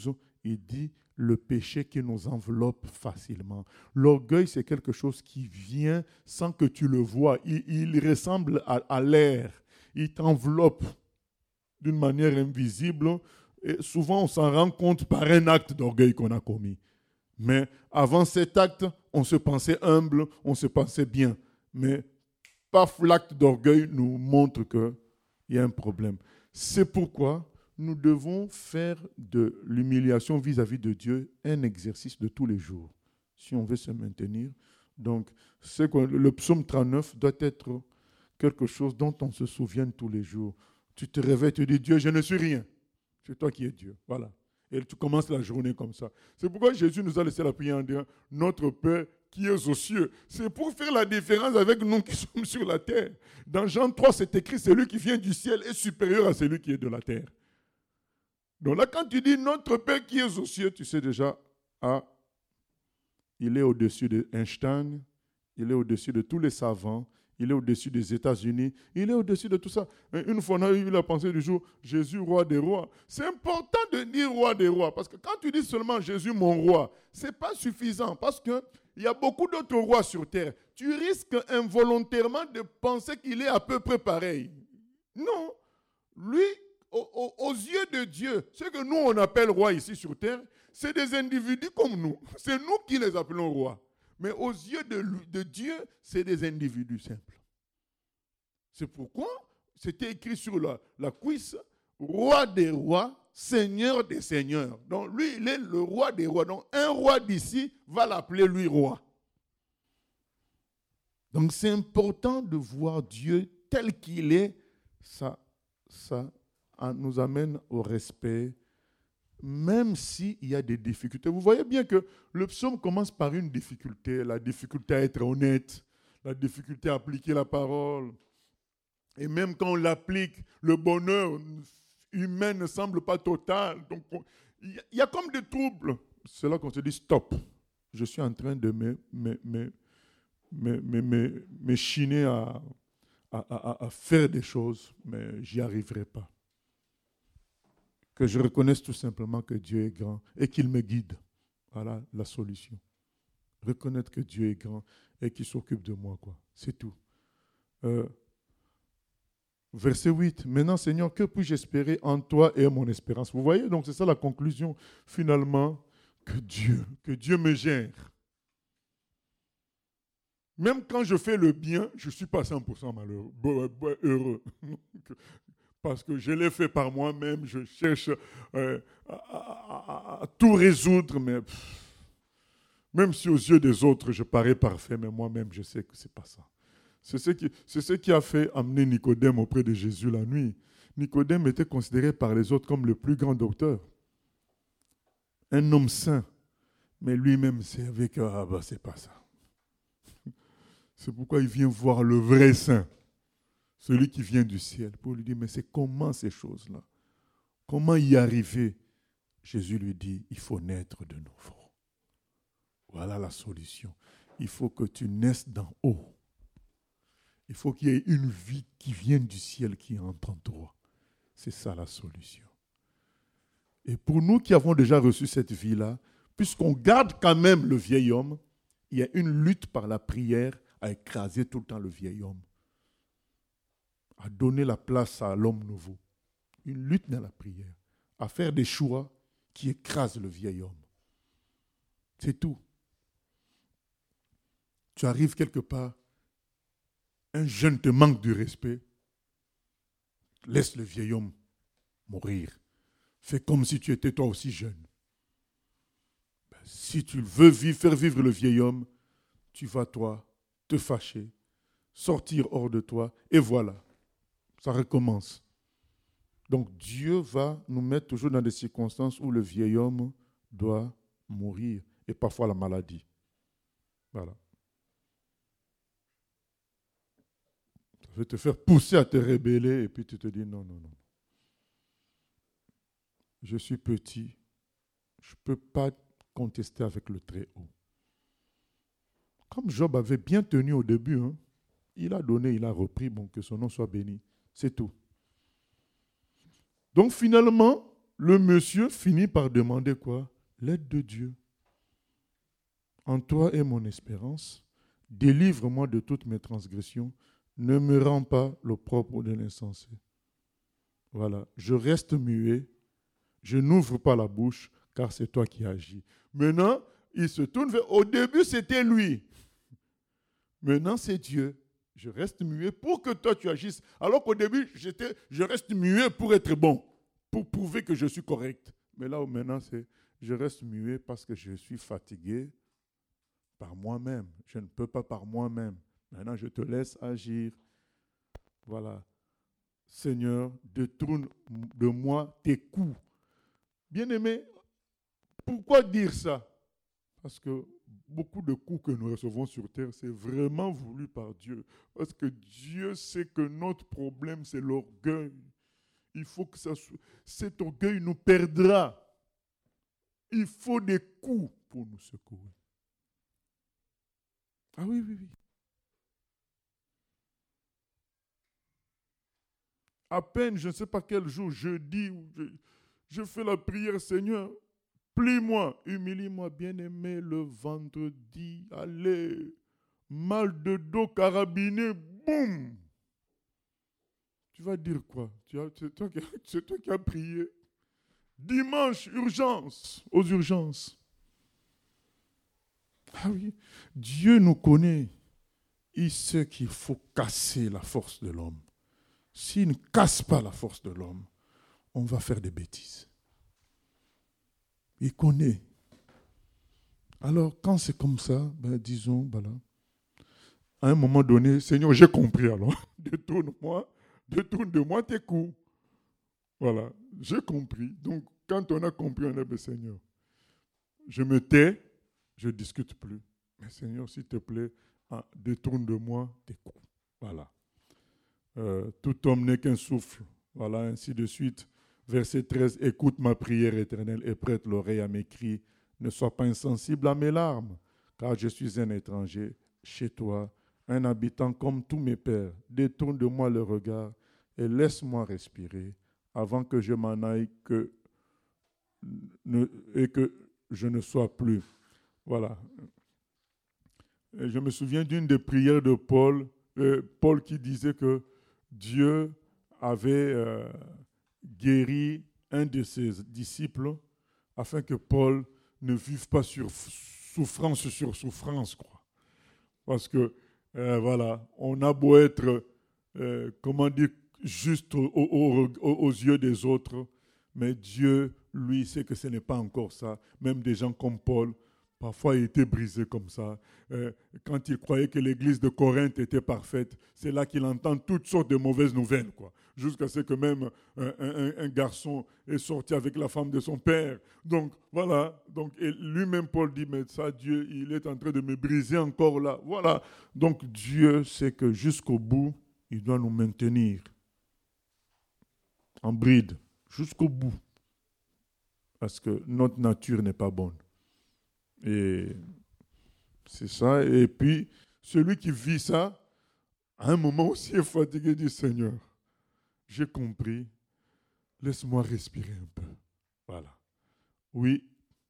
A: il dit le péché qui nous enveloppe facilement. L'orgueil, c'est quelque chose qui vient sans que tu le vois. Il ressemble à l'air. Il t'enveloppe d'une manière invisible. Et souvent, on s'en rend compte par un acte d'orgueil qu'on a commis. Mais avant cet acte, on se pensait humble, on se pensait bien. Mais paf, l'acte d'orgueil nous montre qu'il y a un problème. C'est pourquoi nous devons faire de l'humiliation vis-à-vis de Dieu un exercice de tous les jours, si on veut se maintenir. Donc, le psaume 39 doit être quelque chose dont on se souvient tous les jours. Tu te réveilles, tu dis, Dieu, je ne suis rien. C'est toi qui es Dieu. Voilà. Et tu commences la journée comme ça. C'est pourquoi Jésus nous a laissé la prière en disant, notre Père qui es aux cieux. C'est pour faire la différence avec nous qui sommes sur la terre. Dans Jean 3, c'est écrit, celui qui vient du ciel est supérieur à celui qui est de la terre. Donc là, quand tu dis notre Père qui est aux cieux, tu sais déjà, il est au-dessus d'Einstein, il est au-dessus de tous les savants, il est au-dessus des États-Unis, il est au-dessus de tout ça. Une fois, on a eu la pensée du jour, Jésus, roi des rois. C'est important de dire roi des rois, parce que quand tu dis seulement Jésus, mon roi, ce n'est pas suffisant, parce qu'il y a beaucoup d'autres rois sur terre. Tu risques involontairement de penser qu'il est à peu près pareil. Non, lui, aux yeux de Dieu, ce que nous on appelle roi ici sur terre, c'est des individus comme nous. C'est nous qui les appelons rois. Mais aux yeux de Dieu, c'est des individus simples. C'est pourquoi c'était écrit sur la cuisse, roi des rois, seigneur des seigneurs. Donc lui, il est le roi des rois. Donc un roi d'ici va l'appeler lui roi. Donc c'est important de voir Dieu tel qu'il est. Ça nous amène au respect, même s'il y a des difficultés. Vous voyez bien que le psaume commence par une difficulté, la difficulté à être honnête, la difficulté à appliquer la parole. Et même quand on l'applique, le bonheur humain ne semble pas total. Donc, il y a comme des troubles. C'est là qu'on se dit stop. Je suis en train de m'échiner à faire des choses, mais j'y arriverai pas. Que je reconnaisse tout simplement que Dieu est grand et qu'il me guide. Voilà la solution. Reconnaître que Dieu est grand et qu'il s'occupe de moi, quoi. C'est tout. Verset 8. Maintenant, Seigneur, que puis-je espérer en toi et mon espérance? Vous voyez, donc c'est ça la conclusion, finalement, que Dieu me gère. Même quand je fais le bien, je ne suis pas 100% heureux. Parce que je l'ai fait par moi-même, je cherche à tout résoudre, mais même si aux yeux des autres, je parais parfait, mais moi-même, je sais que ce n'est pas ça. C'est ce qui a fait amener Nicodème auprès de Jésus la nuit. Nicodème était considéré par les autres comme le plus grand docteur. Un homme saint. Mais lui-même savait que c'est pas ça. C'est pourquoi il vient voir le vrai saint. Celui qui vient du ciel, pour lui dire, mais c'est comment ces choses-là? Comment y arriver? Jésus lui dit, il faut naître de nouveau. Voilà la solution. Il faut que tu naisses d'en haut. Il faut qu'il y ait une vie qui vienne du ciel qui entre en toi. C'est ça la solution. Et pour nous qui avons déjà reçu cette vie-là, puisqu'on garde quand même le vieil homme, il y a une lutte par la prière à écraser tout le temps le vieil homme. À donner la place à l'homme nouveau. Une lutte dans la prière. À faire des choix qui écrasent le vieil homme. C'est tout. Tu arrives quelque part, un jeune te manque du respect, laisse le vieil homme mourir. Fais comme si tu étais toi aussi jeune. Si tu veux faire vivre le vieil homme, tu vas toi te fâcher, sortir hors de toi, et voilà. Ça recommence. Donc Dieu va nous mettre toujours dans des circonstances où le vieil homme doit mourir, et parfois la maladie. Voilà. Ça veut te faire pousser à te rebeller, et puis tu te dis non. Je suis petit, je ne peux pas contester avec le Très-Haut. Comme Job avait bien tenu au début, il a donné, il a repris, bon, que son nom soit béni. C'est tout. Donc finalement, le monsieur finit par demander quoi? l'aide de Dieu. En toi est mon espérance. Délivre-moi de toutes mes transgressions. Ne me rends pas l'opprobre de l'insensé. Voilà, je reste muet. Je n'ouvre pas la bouche, car c'est toi qui agis. Maintenant, il se tourne vers... Au début, c'était lui. Maintenant, c'est Dieu. Je reste muet pour que toi, tu agisses. Alors qu'au début, je reste muet pour être bon, pour prouver que je suis correct. Mais là, maintenant, c'est je reste muet parce que je suis fatigué par moi-même. Je ne peux pas par moi-même. Maintenant, je te laisse agir. Voilà. Seigneur, détourne de moi tes coups. Bien-aimé, pourquoi dire ça? Parce que beaucoup de coups que nous recevons sur terre, c'est vraiment voulu par Dieu. Parce que Dieu sait que notre problème, c'est l'orgueil. Il faut que cet orgueil nous perdra. Il faut des coups pour nous secourir. Ah oui, oui, oui. À peine, je ne sais pas quel jour, jeudi, je fais la prière, Seigneur, plie-moi, humilie-moi, bien-aimé, le vendredi, allez, mal de dos carabiné, boum. Tu vas dire quoi? C'est toi qui as prié. Dimanche, urgence, aux urgences. Ah oui, Dieu nous connaît. Il sait qu'il faut casser la force de l'homme. S'il ne casse pas la force de l'homme, on va faire des bêtises. Il connaît. Alors, quand c'est comme ça, disons, voilà. À un moment donné, Seigneur, j'ai compris alors. Détourne de moi tes coups. Voilà, j'ai compris. Donc, quand on a compris, on est Seigneur. Je me tais, je ne discute plus. Mais Seigneur, s'il te plaît, détourne de moi tes coups. Voilà. Tout homme n'est qu'un souffle. Voilà, ainsi de suite. Verset 13, écoute ma prière éternelle et prête l'oreille à mes cris. Ne sois pas insensible à mes larmes, car je suis un étranger chez toi, un habitant comme tous mes pères. Détourne de moi le regard et laisse-moi respirer avant que je m'en aille et que je ne sois plus. Voilà. Et je me souviens d'une des prières de Paul qui disait que Dieu avait guéri un de ses disciples afin que Paul ne vive pas sur souffrance, quoi. Parce que, voilà, on a beau être, juste aux yeux des autres, mais Dieu, lui, sait que ce n'est pas encore ça. Même des gens comme Paul, parfois, il était brisé comme ça. Quand il croyait que l'église de Corinthe était parfaite, c'est là qu'il entend toutes sortes de mauvaises nouvelles, quoi. Jusqu'à ce que même un garçon est sorti avec la femme de son père. Donc, voilà. Donc, et lui-même, Paul dit, mais ça, Dieu, il est en train de me briser encore là. Voilà. Donc, Dieu sait que jusqu'au bout, il doit nous maintenir en bride, jusqu'au bout. Parce que notre nature n'est pas bonne. Et c'est ça. Et puis, celui qui vit ça, à un moment aussi est fatigué, dit Seigneur, j'ai compris, laisse-moi respirer un peu. Voilà. Oui.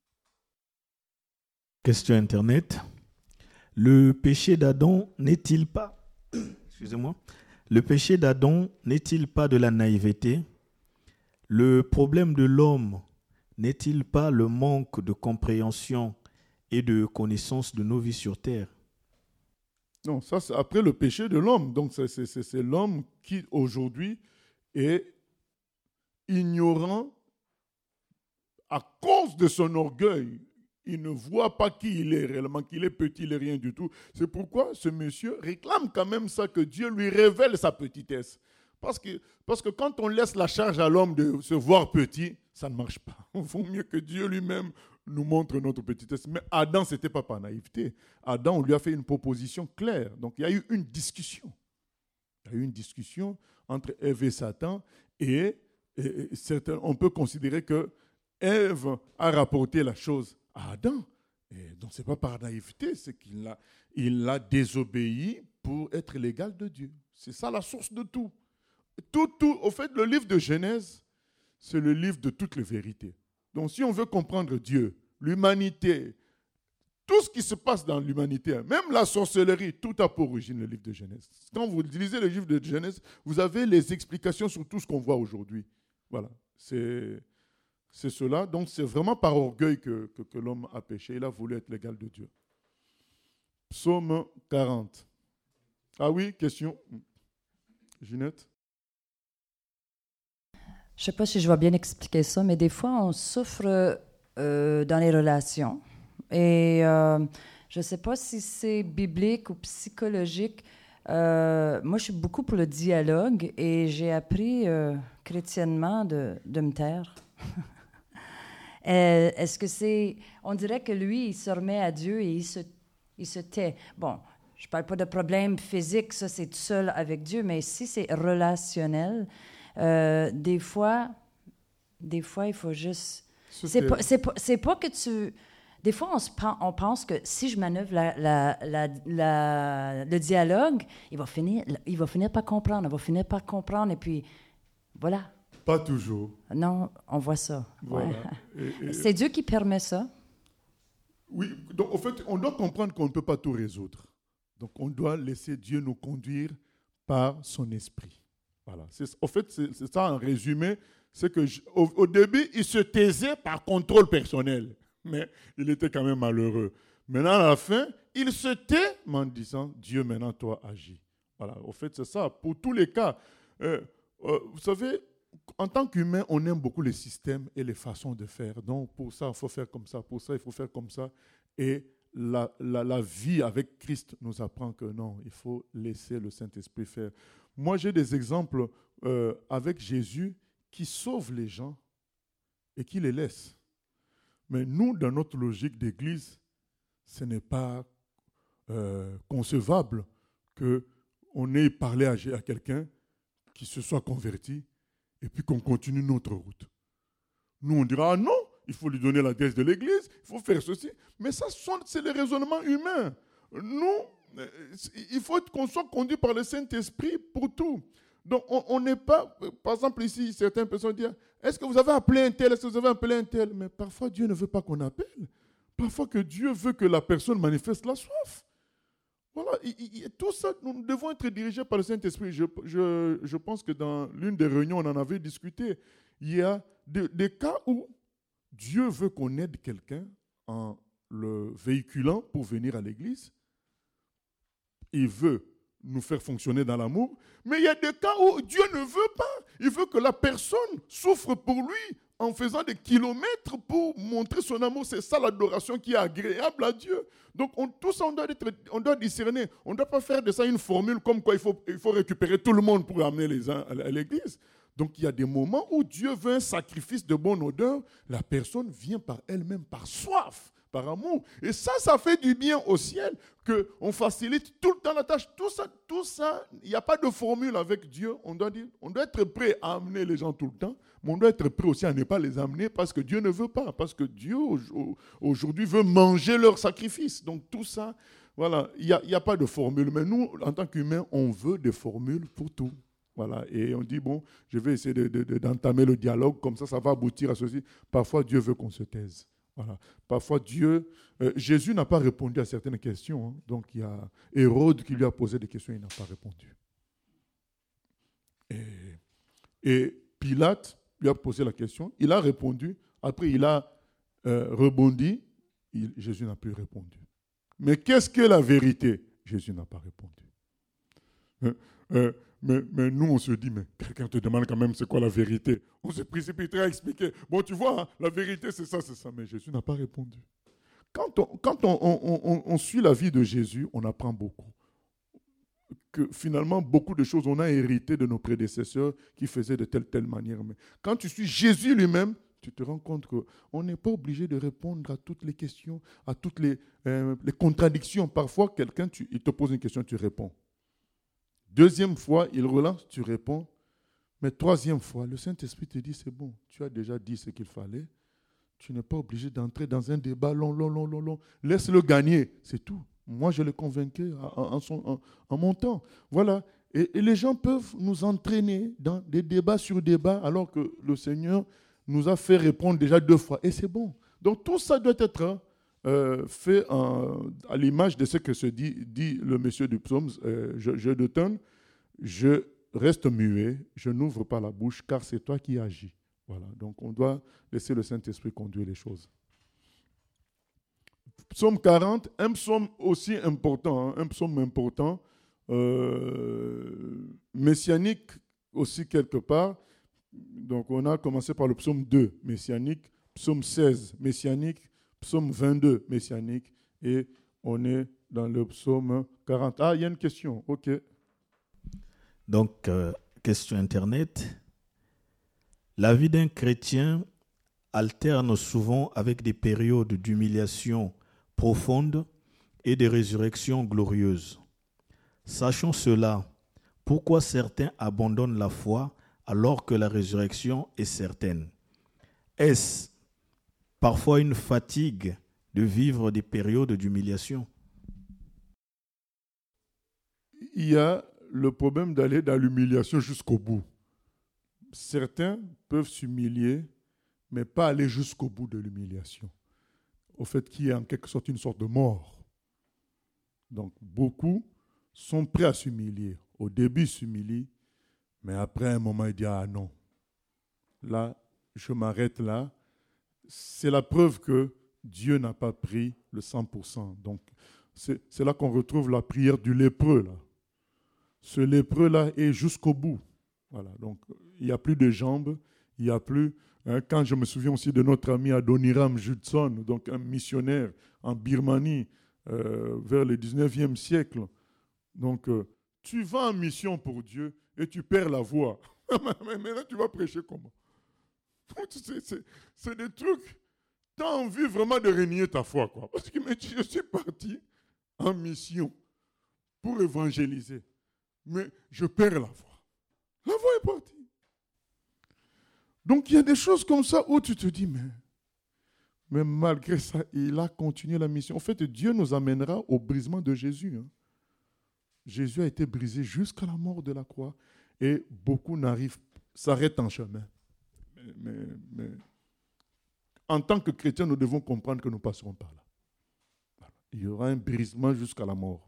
C: Question Internet. Le péché d'Adam n'est-il pas, le péché d'Adam n'est-il pas de la naïveté? Le problème de l'homme n'est-il pas le manque de compréhension et de connaissance de nos vies sur terre?
A: Non, ça c'est après le péché de l'homme. Donc c'est l'homme qui aujourd'hui est ignorant à cause de son orgueil. Il ne voit pas qui il est réellement, qu'il est petit, il n'est rien du tout. C'est pourquoi ce monsieur réclame quand même ça, que Dieu lui révèle sa petitesse. Parce que quand on laisse la charge à l'homme de se voir petit, ça ne marche pas. Il vaut mieux que Dieu lui-même nous montre notre petitesse. Mais Adam, ce n'était pas par naïveté. Adam, on lui a fait une proposition claire. Donc, il y a eu une discussion. Il y a eu une discussion entre Ève et Satan. Et on peut considérer que Ève a rapporté la chose à Adam. Et donc, ce n'est pas par naïveté, c'est qu'il a désobéi pour être l'égal de Dieu. C'est ça la source de tout. Au fait, le livre de Genèse, c'est le livre de toutes les vérités. Donc, si on veut comprendre Dieu, l'humanité, tout ce qui se passe dans l'humanité, même la sorcellerie, tout a pour origine le livre de Genèse. Quand vous lisez le livre de Genèse, vous avez les explications sur tout ce qu'on voit aujourd'hui. Voilà, c'est cela. Donc c'est vraiment par orgueil que l'homme a péché. Il a voulu être l'égal de Dieu. Psaume 40. Ah oui, question. Ginette?
D: Je ne sais pas si je vais bien expliquer ça, mais des fois, on souffre dans les relations. Et je ne sais pas si c'est biblique ou psychologique. Moi, je suis beaucoup pour le dialogue et j'ai appris chrétiennement de me taire. Est-ce que c'est... On dirait que lui, il se remet à Dieu et il se tait. Bon, je ne parle pas de problème physique, ça, c'est tout seul avec Dieu, mais si c'est relationnel, des fois, il faut juste... C'est pas que tu... Des fois, on pense que si je manœuvre le dialogue, il va finir par comprendre, et puis voilà.
A: Pas toujours.
D: Non, on voit ça.
A: Voilà.
D: Ouais. C'est Dieu qui permet ça.
A: Oui, donc en fait, on doit comprendre qu'on ne peut pas tout résoudre. Donc on doit laisser Dieu nous conduire par son esprit. Voilà. En fait, c'est ça en résumé. C'est que au début, il se taisait par contrôle personnel. Mais il était quand même malheureux. Maintenant, à la fin, il se tait en disant, Dieu, maintenant, toi, agis. Voilà, au fait, c'est ça. Pour tous les cas, vous savez, en tant qu'humain, on aime beaucoup les systèmes et les façons de faire. Donc, pour ça, il faut faire comme ça. Pour ça, il faut faire comme ça. Et la vie avec Christ nous apprend que non, il faut laisser le Saint-Esprit faire. Moi, j'ai des exemples avec Jésus qui sauve les gens et qui les laisse. Mais nous, dans notre logique d'église, ce n'est pas concevable qu'on ait parlé à quelqu'un qui se soit converti et puis qu'on continue notre route. Nous, on dira, ah non, il faut lui donner l'adresse de l'église, il faut faire ceci. Mais ça, c'est les raisonnements humains. Nous, il faut qu'on soit conduit par le Saint-Esprit pour tout. Donc, on n'est pas... Par exemple, ici, certaines personnes disent, est-ce que vous avez appelé un tel? Est-ce que vous avez appelé un tel? Mais parfois, Dieu ne veut pas qu'on appelle. Parfois, que Dieu veut que la personne manifeste la soif. Voilà, tout ça, nous devons être dirigés par le Saint-Esprit. Je pense que dans l'une des réunions, on en avait discuté. Il y a des cas où Dieu veut qu'on aide quelqu'un en le véhiculant pour venir à l'église. Il veut nous faire fonctionner dans l'amour. Mais il y a des cas où Dieu ne veut pas. Il veut que la personne souffre pour lui en faisant des kilomètres pour montrer son amour. C'est ça l'adoration qui est agréable à Dieu. Donc tout ça, on doit discerner. On ne doit pas faire de ça une formule comme quoi il faut récupérer tout le monde pour amener les gens à l'église. Donc il y a des moments où Dieu veut un sacrifice de bonne odeur. La personne vient par elle-même, par soif, par amour. Et ça fait du bien au ciel, qu'on facilite tout le temps la tâche. Tout ça, il n'y a pas de formule avec Dieu. On doit être prêt à amener les gens tout le temps, mais on doit être prêt aussi à ne pas les amener parce que Dieu ne veut pas, parce que Dieu aujourd'hui veut manger leur sacrifice. Donc tout ça, voilà, il n'y a pas de formule. Mais nous, en tant qu'humains, on veut des formules pour tout. Voilà, et on dit, bon, je vais essayer d'entamer le dialogue, comme ça va aboutir à ceci. Parfois, Dieu veut qu'on se taise. Voilà. Parfois, Jésus n'a pas répondu à certaines questions. Hein. Donc, il y a Hérode qui lui a posé des questions, il n'a pas répondu. Et Pilate lui a posé la question, il a répondu. Après, il a rebondi, Jésus n'a plus répondu. Mais qu'est-ce que la vérité? Jésus n'a pas répondu. Mais nous, on se dit, mais quelqu'un te demande quand même c'est quoi la vérité. On se précipiterait à expliquer. Bon, tu vois, hein, la vérité, c'est ça. Mais Jésus n'a pas répondu. Quand on suit la vie de Jésus, on apprend beaucoup. Que finalement, beaucoup de choses, on a hérité de nos prédécesseurs qui faisaient de telle manière. Mais quand tu suis Jésus lui-même, tu te rends compte qu'on n'est pas obligé de répondre à toutes les questions, à toutes les contradictions. Parfois, quelqu'un, il te pose une question, tu réponds. Deuxième fois, il relance, tu réponds. Mais troisième fois, le Saint-Esprit te dit, c'est bon, tu as déjà dit ce qu'il fallait. Tu n'es pas obligé d'entrer dans un débat long. Laisse-le gagner, c'est tout. Moi, je l'ai convaincu en mon temps. Voilà. Et les gens peuvent nous entraîner dans des débats sur débats alors que le Seigneur nous a fait répondre déjà 2 fois. Et c'est bon. Donc tout ça doit être fait à l'image de ce que se dit le monsieur du psaume, Jeduthun, je reste muet, je n'ouvre pas la bouche, car c'est toi qui agis. Voilà, donc on doit laisser le Saint-Esprit conduire les choses. Psaume 40, un psaume aussi important, un psaume important, messianique aussi quelque part. Donc on a commencé par le psaume 2, messianique, psaume 16, messianique, psaume 22, messianique, et on est dans le psaume 40. Ah, il y a une question, ok.
C: Donc, question Internet. La vie d'un chrétien alterne souvent avec des périodes d'humiliation profonde et de résurrection glorieuse. Sachant cela, pourquoi certains abandonnent la foi alors que la résurrection est certaine? Est-ce parfois une fatigue de vivre des périodes d'humiliation?
A: Il y a le problème d'aller dans l'humiliation jusqu'au bout. Certains peuvent s'humilier, mais pas aller jusqu'au bout de l'humiliation. Au fait qu'il y ait en quelque sorte une sorte de mort. Donc beaucoup sont prêts à s'humilier. Au début, ils s'humilient, mais après un moment, ils disent « Ah non, là, je m'arrête là. » C'est la preuve que Dieu n'a pas pris le 100%. Donc, c'est là qu'on retrouve la prière du lépreux. Là. Ce lépreux-là est jusqu'au bout. Voilà. Donc, il n'y a plus de jambes, il n'y a plus... quand je me souviens aussi de notre ami Adoniram Judson, donc un missionnaire en Birmanie vers le 19e siècle. Donc, tu vas en mission pour Dieu et tu perds la voix. Mais maintenant, tu vas prêcher comment? C'est des trucs. Tu as envie vraiment de renier ta foi, quoi. Parce que je suis parti en mission pour évangéliser. Mais je perds la voix. La voix est partie. Donc il y a des choses comme ça où tu te dis, mais malgré ça, il a continué la mission. En fait, Dieu nous amènera au brisement de Jésus. Hein. Jésus a été brisé jusqu'à la mort de la croix et beaucoup s'arrêtent en chemin. Mais en tant que chrétiens, nous devons comprendre que nous passerons par là. Voilà. Il y aura un brisement jusqu'à la mort.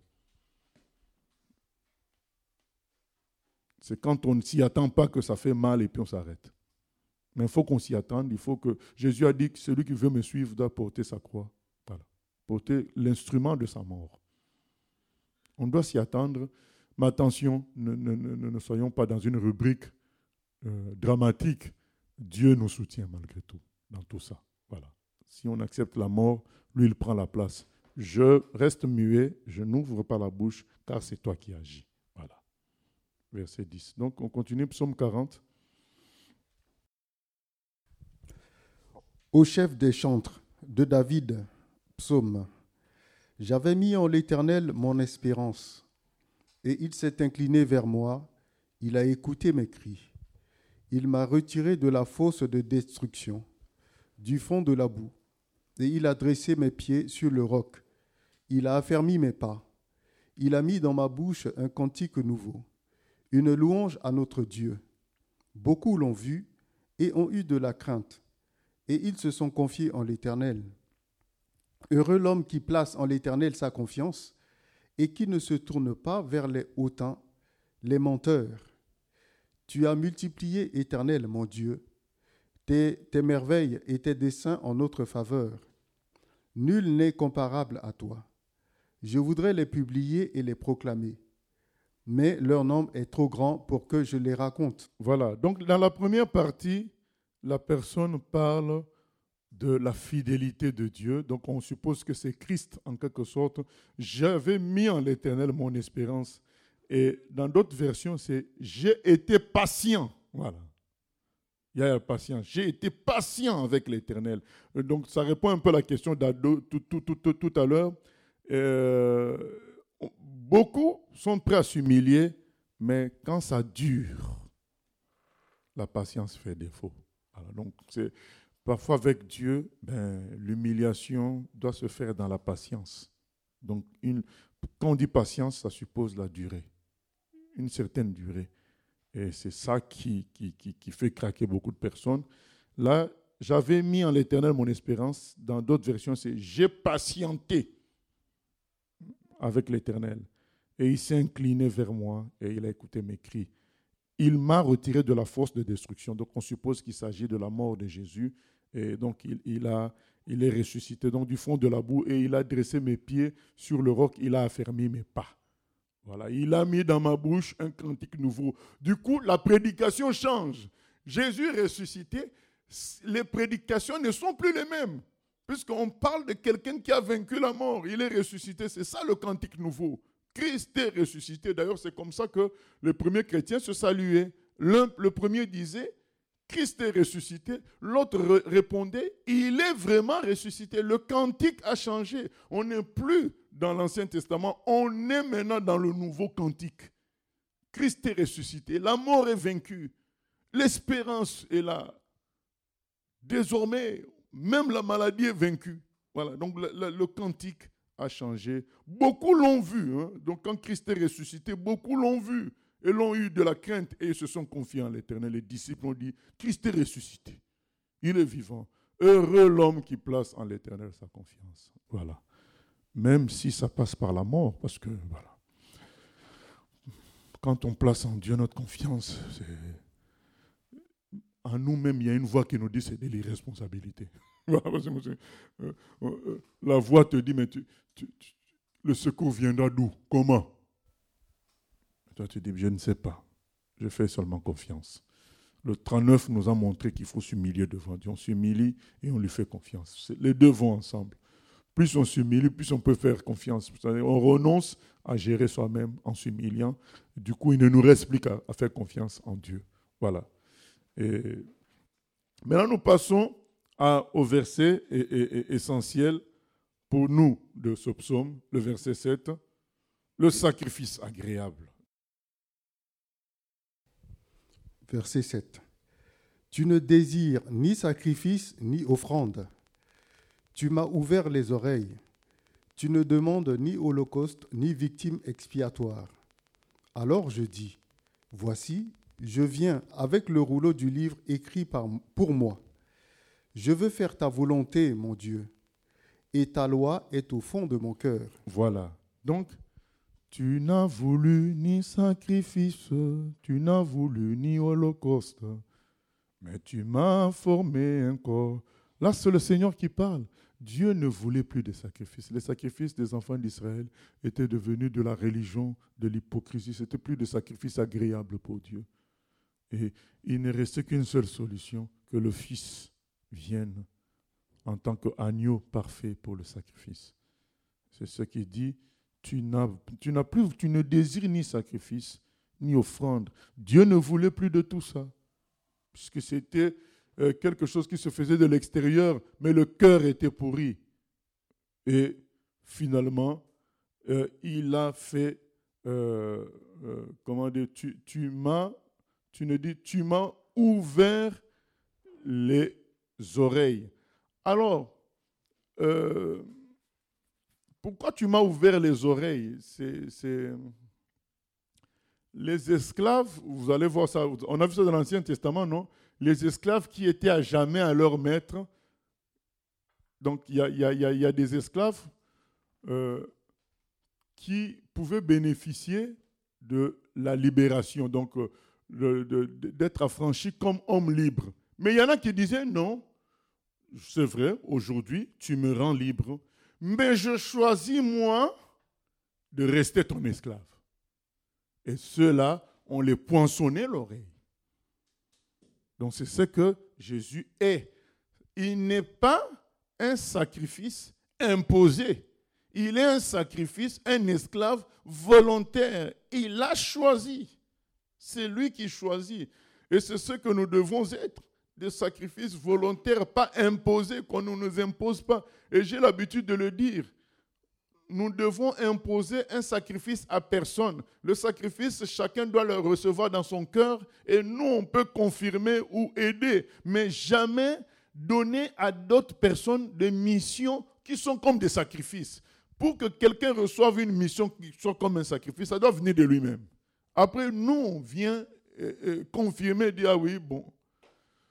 A: C'est quand on ne s'y attend pas que ça fait mal et puis on s'arrête. Mais il faut qu'on s'y attende. Il faut que Jésus a dit que celui qui veut me suivre doit porter sa croix. Voilà. Porter l'instrument de sa mort. On doit s'y attendre. Mais attention, ne soyons pas dans une rubrique dramatique. Dieu nous soutient malgré tout dans tout ça. Voilà. Si on accepte la mort, lui, il prend la place. Je reste muet, je n'ouvre pas la bouche, car c'est toi qui agis. Voilà. Verset 10. Donc, on continue, psaume 40.
B: Au chef des chantres de David, psaume. J'avais mis en l'Éternel mon espérance, et il s'est incliné vers moi, il a écouté mes cris. Il m'a retiré de la fosse de destruction, du fond de la boue, et il a dressé mes pieds sur le roc. Il a affermi mes pas. Il a mis dans ma bouche un cantique nouveau, une louange à notre Dieu. Beaucoup l'ont vu et ont eu de la crainte, et ils se sont confiés en l'Éternel. Heureux l'homme qui place en l'Éternel sa confiance et qui ne se tourne pas vers les hautains, les menteurs. Tu as multiplié, Éternel, mon Dieu, tes merveilles et tes desseins en notre faveur. Nul n'est comparable à toi. Je voudrais les publier et les proclamer, mais leur nombre est trop grand pour que je les raconte.
A: Voilà. Donc, dans la première partie, la personne parle de la fidélité de Dieu. Donc, on suppose que c'est Christ, en quelque sorte. J'avais mis en l'Éternel mon espérance. Et dans d'autres versions, c'est « j'ai été patient ». Voilà. Il y a la patience. J'ai été patient avec l'Éternel. Donc, ça répond un peu à la question d'Ado tout à l'heure. Beaucoup sont prêts à s'humilier, mais quand ça dure, la patience fait défaut. Voilà. Donc, parfois avec Dieu, l'humiliation doit se faire dans la patience. Donc, quand on dit patience, ça suppose la durée. Une certaine durée. Et c'est ça qui fait craquer beaucoup de personnes. Là, j'avais mis en l'Éternel mon espérance. Dans d'autres versions, c'est « j'ai patienté avec l'Éternel. Et il s'est incliné vers moi et il a écouté mes cris. Il m'a retiré de la force de destruction. » Donc on suppose qu'il s'agit de la mort de Jésus. Et donc il est ressuscité donc du fond de la boue et il a dressé mes pieds sur le roc. Il a affermi mes pas. Voilà, il a mis dans ma bouche un cantique nouveau. Du coup, la prédication change. Jésus est ressuscité. Les prédications ne sont plus les mêmes. Puisqu'on parle de quelqu'un qui a vaincu la mort. Il est ressuscité. C'est ça le cantique nouveau. Christ est ressuscité. D'ailleurs, c'est comme ça que les premiers chrétiens se saluaient. Le premier disait, Christ est ressuscité. L'autre répondait, il est vraiment ressuscité. Le cantique a changé. On n'est plus dans l'Ancien Testament. On est maintenant dans le nouveau cantique. Christ est ressuscité. La mort est vaincue. L'espérance est là. Désormais, même la maladie est vaincue. Voilà, donc le cantique a changé. Beaucoup l'ont vu. Hein? Donc quand Christ est ressuscité, beaucoup l'ont vu et l'ont eu de la crainte et ils se sont confiés en l'Éternel. Les disciples ont dit, Christ est ressuscité. Il est vivant. Heureux l'homme qui place en l'Éternel sa confiance. Voilà. Même si ça passe par la mort, parce que voilà. Quand on place en Dieu notre confiance, en nous-mêmes, il y a une voix qui nous dit c'est de l'irresponsabilité. La voix te dit, mais le secours viendra d'où? Comment? Toi, tu dis, je ne sais pas. Je fais seulement confiance. Le 39 nous a montré qu'il faut s'humilier devant Dieu. On s'humilie et on lui fait confiance. Les deux vont ensemble. Plus on s'humilie, plus on peut faire confiance. On renonce à gérer soi-même en s'humiliant. Du coup, il ne nous reste plus qu'à faire confiance en Dieu. Voilà. Et maintenant, nous passons au verset essentiel pour nous de ce psaume, le verset 7, le sacrifice agréable.
B: Verset 7. Tu ne désires ni sacrifice ni offrande. Tu m'as ouvert les oreilles. Tu ne demandes ni holocauste ni victime expiatoire. Alors je dis, voici, je viens avec le rouleau du livre écrit pour moi. Je veux faire ta volonté, mon Dieu, et ta loi est au fond de mon cœur.
A: Voilà. Donc, tu n'as voulu ni sacrifice, tu n'as voulu ni holocauste, mais tu m'as formé un corps. Là, c'est le Seigneur qui parle. Dieu ne voulait plus de sacrifices. Les sacrifices des enfants d'Israël étaient devenus de la religion, de l'hypocrisie. Ce n'était plus de sacrifices agréables pour Dieu. Et il ne restait qu'une seule solution, que le Fils vienne en tant qu'agneau parfait pour le sacrifice. C'est ce qui dit, tu ne désires ni sacrifice, ni offrande. Dieu ne voulait plus de tout ça, puisque c'était quelque chose qui se faisait de l'extérieur, mais le cœur était pourri. Et finalement, il a fait, comment dire, tu m'as ouvert les oreilles. Alors, pourquoi tu m'as ouvert les oreilles? C'est les esclaves, vous allez voir ça, on a vu ça dans l'Ancien Testament, non? Les esclaves qui étaient à jamais à leur maître. Donc, il y a des esclaves qui pouvaient bénéficier de la libération, donc d'être affranchis comme hommes libres. Mais il y en a qui disaient, non, c'est vrai, aujourd'hui, tu me rends libre, mais je choisis, moi, de rester ton esclave. Et ceux-là, on les poinçonnait l'oreille. Donc, c'est ce que Jésus est. Il n'est pas un sacrifice imposé. Il est un sacrifice, un esclave volontaire. Il a choisi. C'est lui qui choisit. Et c'est ce que nous devons être. Des sacrifices volontaires, pas imposés, qu'on ne nous impose pas. Et j'ai l'habitude de le dire. Nous devons imposer un sacrifice à personne. Le sacrifice, chacun doit le recevoir dans son cœur et nous, on peut confirmer ou aider, mais jamais donner à d'autres personnes des missions qui sont comme des sacrifices. Pour que quelqu'un reçoive une mission qui soit comme un sacrifice, ça doit venir de lui-même. Après, nous, on vient confirmer, dire, ah oui, bon,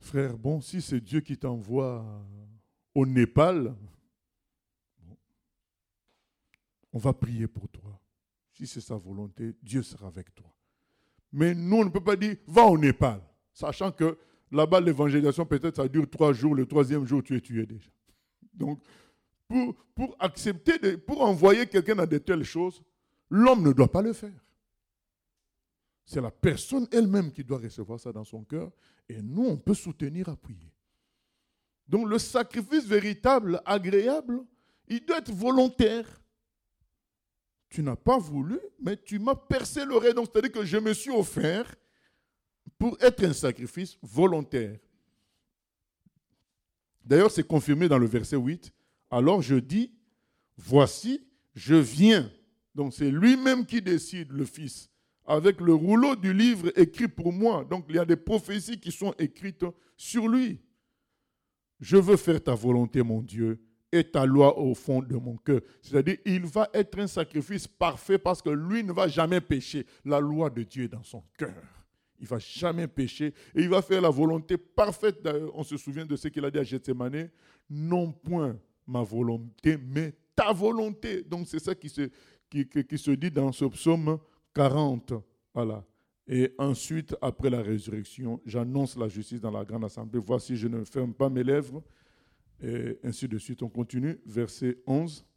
A: Frère, bon, si c'est Dieu qui t'envoie au Népal, bon, on va prier pour toi. Si c'est sa volonté, Dieu sera avec toi. Mais nous, on ne peut pas dire, va au Népal, sachant que là-bas, l'évangélisation, peut-être, ça dure 3 jours. Le 3e jour, tu es tué déjà. Donc, pour accepter, pour envoyer quelqu'un dans de telles choses, l'homme ne doit pas le faire. C'est la personne elle-même qui doit recevoir ça dans son cœur. Et nous, on peut soutenir, appuyer. Donc, le sacrifice véritable, agréable, il doit être volontaire. Tu n'as pas voulu, mais tu m'as percé l'oreille. Donc, c'est-à-dire que je me suis offert pour être un sacrifice volontaire. D'ailleurs, c'est confirmé dans le verset 8. Alors je dis, voici, je viens. Donc c'est lui-même qui décide, le Fils, avec le rouleau du livre écrit pour moi. Donc il y a des prophéties qui sont écrites sur lui. Je veux faire ta volonté, mon Dieu, et ta loi au fond de mon cœur. C'est-à-dire, il va être un sacrifice parfait parce que lui ne va jamais pécher. La loi de Dieu est dans son cœur. Il ne va jamais pécher et il va faire la volonté parfaite. On se souvient de ce qu'il a dit à Gethsémane. Non point ma volonté, mais ta volonté. Donc c'est ça qui se dit dans ce psaume 40. Voilà. Et ensuite, après la résurrection, j'annonce la justice dans la grande assemblée. Voici, je ne ferme pas mes lèvres. Et ainsi de suite. On continue. Verset 11.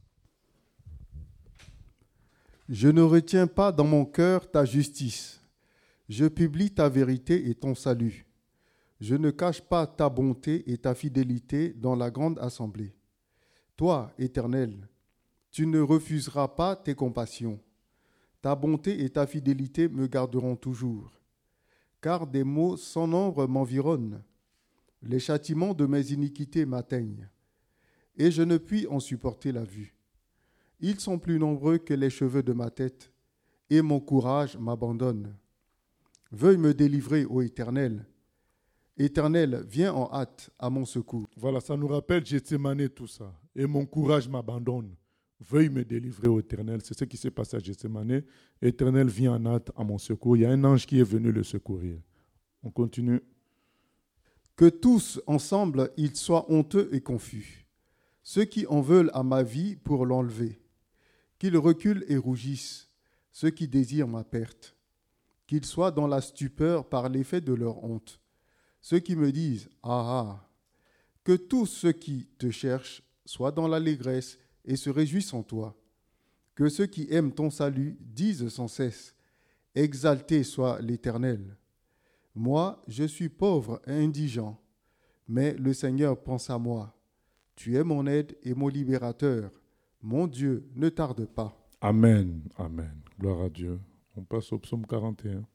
B: Je ne retiens pas dans mon cœur ta justice. Je publie ta vérité et ton salut. Je ne cache pas ta bonté et ta fidélité dans la grande assemblée. Toi, Éternel, tu ne refuseras pas tes compassions. Ta bonté et ta fidélité me garderont toujours. Car des maux sans nombre m'environnent. Les châtiments de mes iniquités m'atteignent. Et je ne puis en supporter la vue. Ils sont plus nombreux que les cheveux de ma tête, et mon courage m'abandonne. Veuille me délivrer, ô Éternel. Éternel, viens en hâte à mon secours.
A: Voilà, ça nous rappelle Gethsémane, tout ça. Et mon courage m'abandonne. Veuille me délivrer, ô Éternel. C'est ce qui s'est passé à Gethsémane. Éternel, viens en hâte à mon secours. Il y a un ange qui est venu le secourir. On continue.
B: Que tous, ensemble, ils soient honteux et confus. Ceux qui en veulent à ma vie pour l'enlever. Qu'ils reculent et rougissent, ceux qui désirent ma perte. Qu'ils soient dans la stupeur par l'effet de leur honte. Ceux qui me disent « Ah ah !» Que tous ceux qui te cherchent soient dans l'allégresse et se réjouissent en toi. Que ceux qui aiment ton salut disent sans cesse « Exalté soit l'Éternel !» Moi, je suis pauvre et indigent, mais le Seigneur pense à moi. Tu es mon aide et mon libérateur. Mon Dieu, ne tarde pas.
A: Amen, amen. Gloire à Dieu. On passe au psaume 41.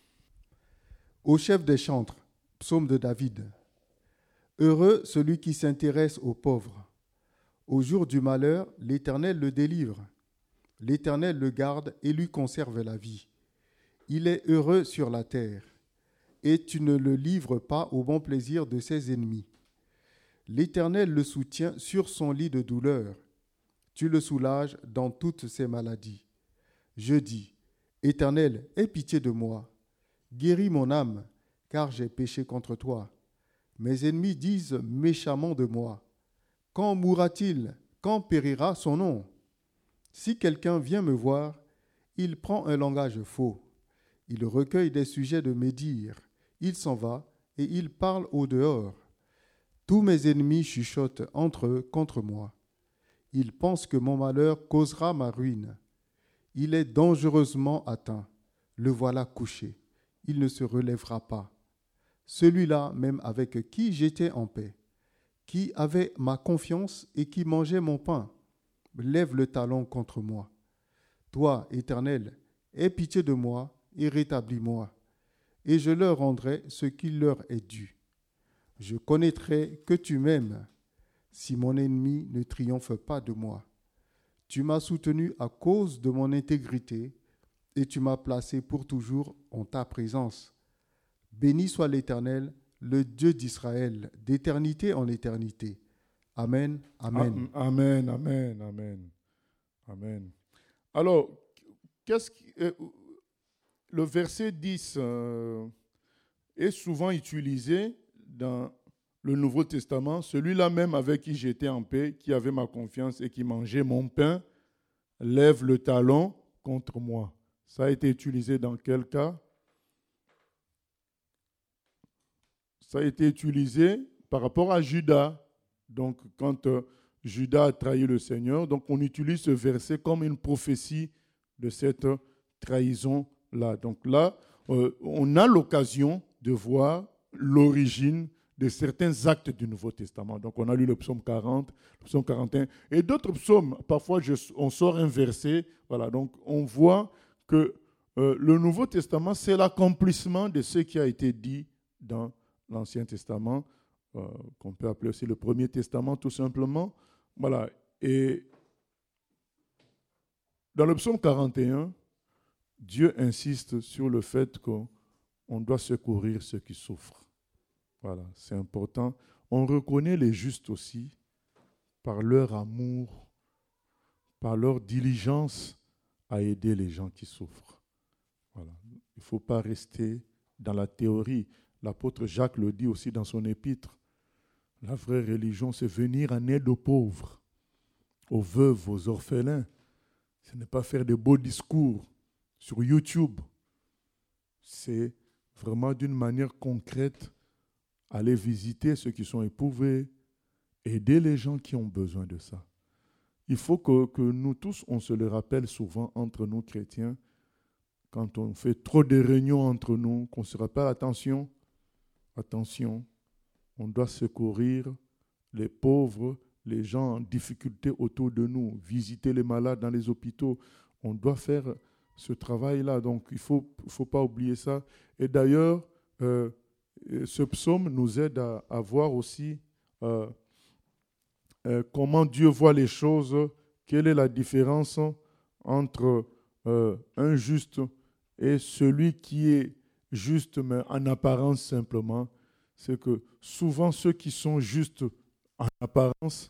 B: Au chef des chantres, psaume de David. Heureux celui qui s'intéresse aux pauvres. Au jour du malheur, l'Éternel le délivre. L'Éternel le garde et lui conserve la vie. Il est heureux sur la terre, et tu ne le livres pas au bon plaisir de ses ennemis. L'Éternel le soutient sur son lit de douleur. Tu le soulages dans toutes ses maladies. Je dis, Éternel, aie pitié de moi. Guéris mon âme, car j'ai péché contre toi. Mes ennemis disent méchamment de moi. Quand mourra-t-il? Quand périra son nom? Si quelqu'un vient me voir, il prend un langage faux. Il recueille des sujets de médire. Il s'en va et il parle au dehors. Tous mes ennemis chuchotent entre eux contre moi. Ils pensent que mon malheur causera ma ruine. Il est dangereusement atteint. Le voilà couché. Il ne se relèvera pas. Celui-là même avec qui j'étais en paix, qui avait ma confiance et qui mangeait mon pain, lève le talon contre moi. Toi, Éternel, aie pitié de moi et rétablis-moi, et je leur rendrai ce qui leur est dû. Je connaîtrai que tu m'aimes, si mon ennemi ne triomphe pas de moi. Tu m'as soutenu à cause de mon intégrité, et tu m'as placé pour toujours en ta présence. Béni soit l'Éternel, le Dieu d'Israël, d'éternité en éternité. Amen, amen.
A: Amen, amen, amen, amen. Alors, le verset 10 est souvent utilisé dans le Nouveau Testament, celui-là même avec qui j'étais en paix, qui avait ma confiance et qui mangeait mon pain, lève le talon contre moi. Ça a été utilisé dans quel cas? Ça a été utilisé par rapport à Judas. Donc, quand Judas a trahi le Seigneur, donc on utilise ce verset comme une prophétie de cette trahison-là. Donc là, on a l'occasion de voir l'origine de certains actes du Nouveau Testament. Donc, on a lu le psaume 40, le psaume 41, et d'autres psaumes. Parfois, on sort un verset. Voilà, donc on voit que le Nouveau Testament, c'est l'accomplissement de ce qui a été dit dans l'Ancien Testament, qu'on peut appeler aussi le Premier Testament, tout simplement. Voilà. Et dans le psaume 41, Dieu insiste sur le fait qu'on doit secourir ceux qui souffrent. Voilà, c'est important. On reconnaît les justes aussi par leur amour, par leur diligence à aider les gens qui souffrent. Voilà. Il ne faut pas rester dans la théorie. L'apôtre Jacques le dit aussi dans son épître. La vraie religion, c'est venir en aide aux pauvres, aux veuves, aux orphelins. Ce n'est pas faire de beaux discours sur YouTube. C'est vraiment d'une manière concrète aller visiter ceux qui sont éprouvés, aider les gens qui ont besoin de ça. Il faut que nous tous, on se le rappelle souvent entre nous chrétiens, quand on fait trop de réunions entre nous, qu'on se rappelle, attention, on doit secourir les pauvres, les gens en difficulté autour de nous, visiter les malades dans les hôpitaux. On doit faire ce travail-là, donc il ne faut pas oublier ça. Et d'ailleurs, ce psaume nous aide à voir aussi comment Dieu voit les choses, quelle est la différence entre un juste et celui qui est juste, mais en apparence simplement. C'est que souvent ceux qui sont justes en apparence,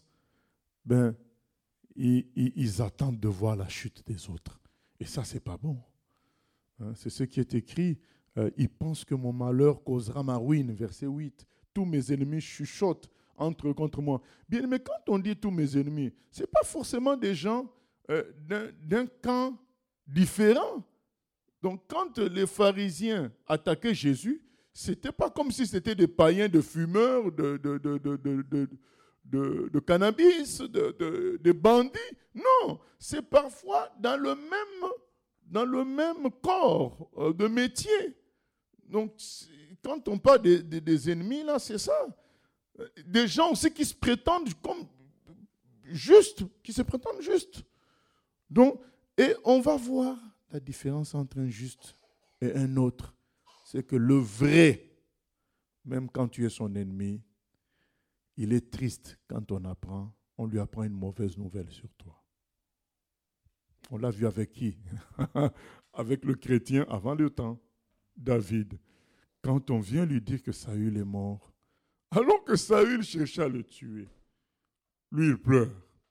A: ils attendent de voir la chute des autres. Et ça, c'est pas bon. Hein, c'est ce qui est écrit. Ils pensent que mon malheur causera ma ruine. Verset 8. Tous mes ennemis chuchotent entre eux contre moi. Bien, mais quand on dit tous mes ennemis, ce n'est pas forcément des gens d'un camp différent. Donc, quand les pharisiens attaquaient Jésus, ce n'était pas comme si c'était des païens, de fumeurs, de cannabis, de bandits. Non, c'est parfois dans le même corps de métier. Donc, quand on parle des ennemis, là, c'est ça. Des gens aussi qui se prétendent comme justes, qui se prétendent justes. Donc, et on va voir la différence entre un juste et un autre. C'est que le vrai, même quand tu es son ennemi, il est triste quand on lui apprend une mauvaise nouvelle sur toi. On l'a vu avec qui? Avec le chrétien avant le temps, David. Quand on vient lui dire que Saül est mort, alors que Saül cherchait à le tuer, lui il pleure.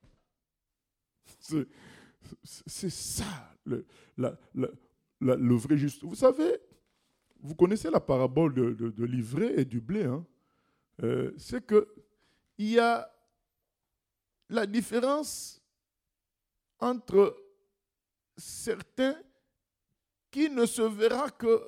A: C'est ça le vrai juste. Vous savez, vous connaissez la parabole de l'ivraie et du blé. Hein? C'est qu'il y a la différence entre certains qui ne se verra que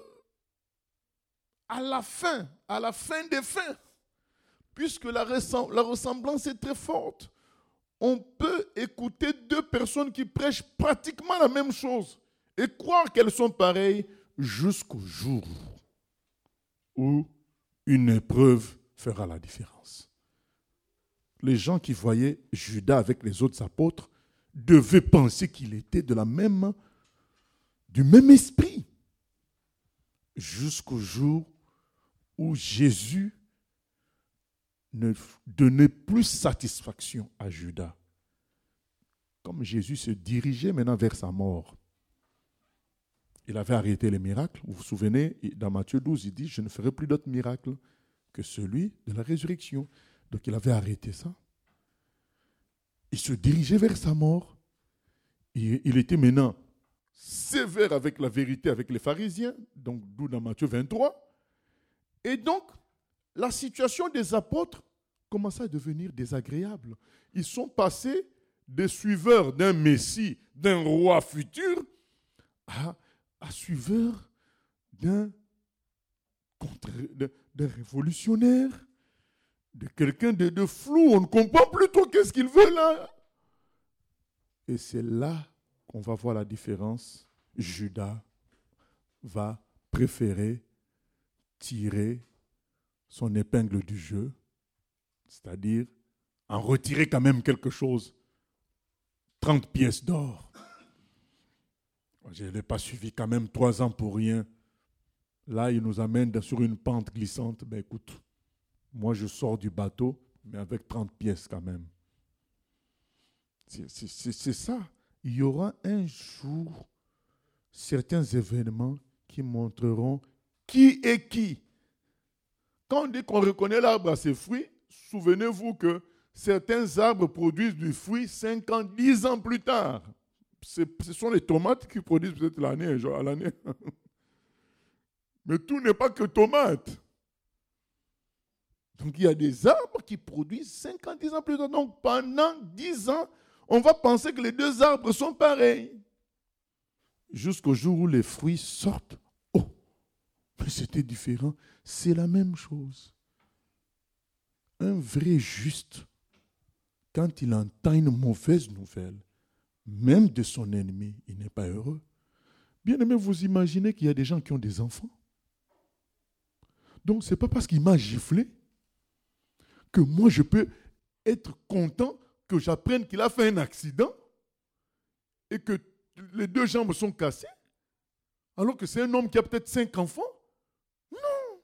A: à la fin des fins, puisque la ressemblance est très forte. On peut écouter deux personnes qui prêchent pratiquement la même chose et croire qu'elles sont pareilles jusqu'au jour où une épreuve fera la différence. Les gens qui voyaient Judas avec les autres apôtres devaient penser qu'il était du même esprit, jusqu'au jour où Jésus ne donnait plus satisfaction à Judas. Comme Jésus se dirigeait maintenant vers sa mort, il avait arrêté les miracles. Vous vous souvenez, dans Matthieu 12, il dit « Je ne ferai plus d'autres miracles que celui de la résurrection ». Donc il avait arrêté ça. Il se dirigeait vers sa mort. Il était maintenant sévère avec la vérité, avec les pharisiens, donc d'où dans Matthieu 23. Et donc, la situation des apôtres commençait à devenir désagréable. Ils sont passés des suiveurs d'un Messie, d'un roi futur, à suiveurs d'un révolutionnaire, de quelqu'un de flou. On ne comprend plus trop qu'est-ce qu'il veut là. Et c'est là qu'on va voir la différence. Judas va préférer tirer son épingle du jeu, c'est-à-dire en retirer quand même quelque chose, 30 pièces d'or. Je ne l'ai pas suivi quand même 3 ans pour rien. Là, il nous amène sur une pente glissante. Ben écoute, moi je sors du bateau, mais avec 30 pièces quand même. C'est ça. Il y aura un jour certains événements qui montreront qui est qui. Quand on dit qu'on reconnaît l'arbre à ses fruits, souvenez-vous que certains arbres produisent du fruit 5 ans, 10 ans plus tard. Ce sont les tomates qui produisent peut-être à l'année. Mais tout n'est pas que tomates. Donc il y a des arbres qui produisent 5 ans, 10 ans plus tard. Donc pendant 10 ans, on va penser que les 2 arbres sont pareils. Jusqu'au jour où les fruits sortent. Oh, mais c'était différent. C'est la même chose. Un vrai juste, quand il entend une mauvaise nouvelle, même de son ennemi, il n'est pas heureux. Bien aimé, vous imaginez qu'il y a des gens qui ont des enfants. Donc, ce n'est pas parce qu'il m'a giflé que moi, je peux être content que j'apprenne qu'il a fait un accident et que les 2 jambes sont cassées, alors que c'est un homme qui a peut-être 5 enfants. Non.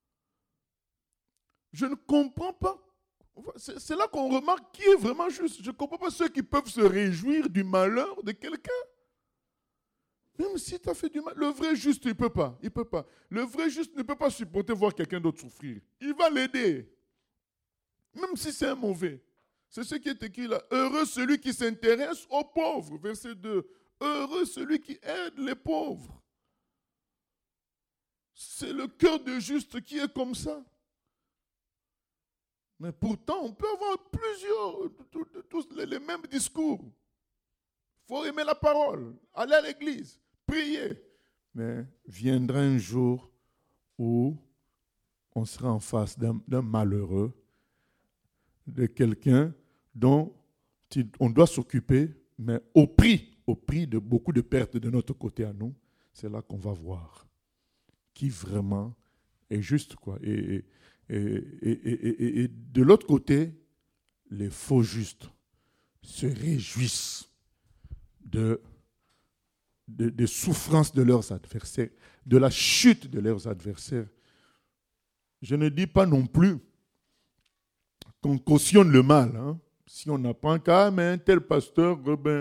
A: Je ne comprends pas. C'est là qu'on remarque qui est vraiment juste. Je ne comprends pas ceux qui peuvent se réjouir du malheur de quelqu'un. Même si tu as fait du mal, le vrai juste, il ne peut pas. Il ne peut pas. Le vrai juste ne peut pas supporter voir quelqu'un d'autre souffrir. Il va l'aider. Même si c'est un mauvais. C'est ce qui est écrit là. Heureux celui qui s'intéresse aux pauvres. Verset 2. Heureux celui qui aide les pauvres. C'est le cœur de juste qui est comme ça. Mais pourtant, on peut avoir tous les mêmes discours. Il faut aimer la parole, aller à l'église, prier. Mais viendra un jour où on sera en face d'un malheureux, de quelqu'un dont on doit s'occuper, mais au prix de beaucoup de pertes de notre côté à nous. C'est là qu'on va voir qui vraiment est juste, quoi. Et de l'autre côté, les faux justes se réjouissent des souffrances de leurs adversaires, de la chute de leurs adversaires. Je ne dis pas non plus qu'on cautionne le mal. Hein. Si on apprend qu'un tel pasteur,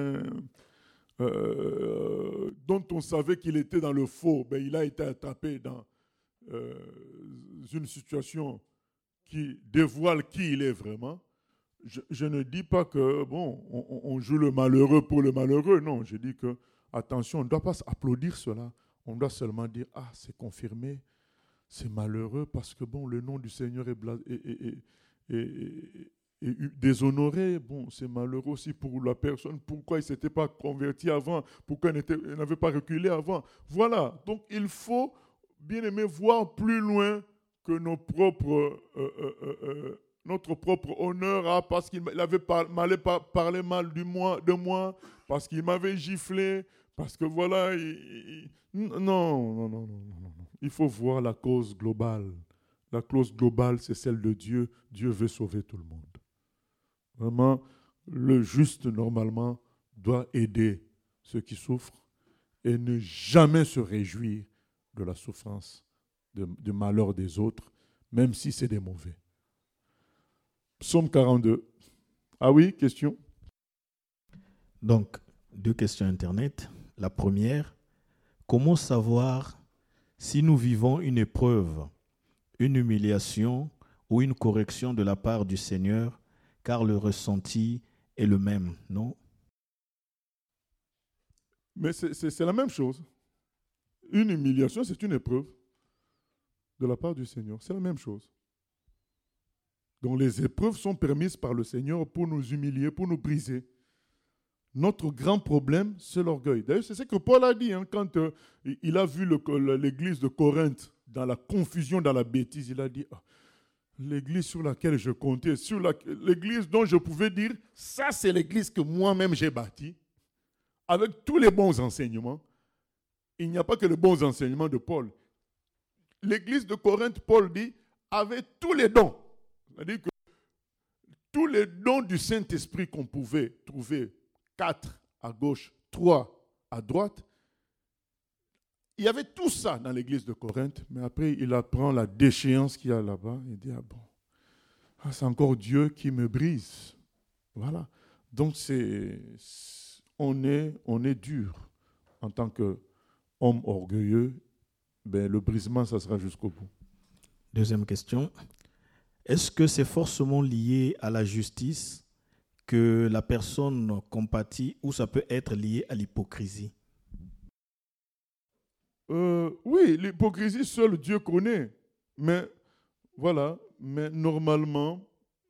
A: dont on savait qu'il était dans le faux, il a été attrapé dans une situation qui dévoile qui il est vraiment. Je ne dis pas que, on joue le malheureux pour le malheureux. Non, je dis que, attention, on ne doit pas applaudir cela. On doit seulement dire, c'est confirmé, c'est malheureux parce que, le nom du Seigneur est déshonoré. C'est malheureux aussi pour la personne. Pourquoi il ne s'était pas converti avant? Pourquoi il n'avait pas reculé avant? Voilà. Donc, il faut, bien aimé, voir plus loin que notre propre honneur, parce qu'il avait parlé mal de moi, parce qu'il m'avait giflé, parce que voilà, non. Il faut voir la cause globale. La cause globale, c'est celle de Dieu. Dieu veut sauver tout le monde. Vraiment, le juste, normalement, doit aider ceux qui souffrent et ne jamais se réjouir de la souffrance, du malheur des autres, même si c'est des mauvais. Psaume 42. Ah oui, question?
C: Donc, 2 questions Internet. La première, comment savoir si nous vivons une épreuve, une humiliation ou une correction de la part du Seigneur, car le ressenti est le même, non?
A: Mais c'est la même chose. Une humiliation, c'est une épreuve de la part du Seigneur. C'est la même chose. Donc les épreuves sont permises par le Seigneur pour nous humilier, pour nous briser. Notre grand problème, c'est l'orgueil. D'ailleurs, c'est ce que Paul a dit quand il a vu l'église de Corinthe dans la confusion, dans la bêtise. Il a dit, l'église sur laquelle je comptais, l'église dont je pouvais dire, ça c'est l'église que moi-même j'ai bâtie, avec tous les bons enseignements. Il n'y a pas que les bons enseignements de Paul. L'église de Corinthe, Paul dit, avait tous les dons. C'est-à-dire que tous les dons du Saint-Esprit qu'on pouvait trouver, 4 à gauche, 3 à droite, il y avait tout ça dans l'église de Corinthe, mais après il apprend la déchéance qu'il y a là-bas. Il dit, c'est encore Dieu qui me brise. Voilà. Donc on est dur en tant qu'homme orgueilleux. Le brisement, ça sera jusqu'au bout.
C: Deuxième question. Est-ce que c'est forcément lié à la justice que la personne compatit ou ça peut être lié à l'hypocrisie?
A: Oui, l'hypocrisie, seul Dieu connaît. Mais voilà, mais normalement,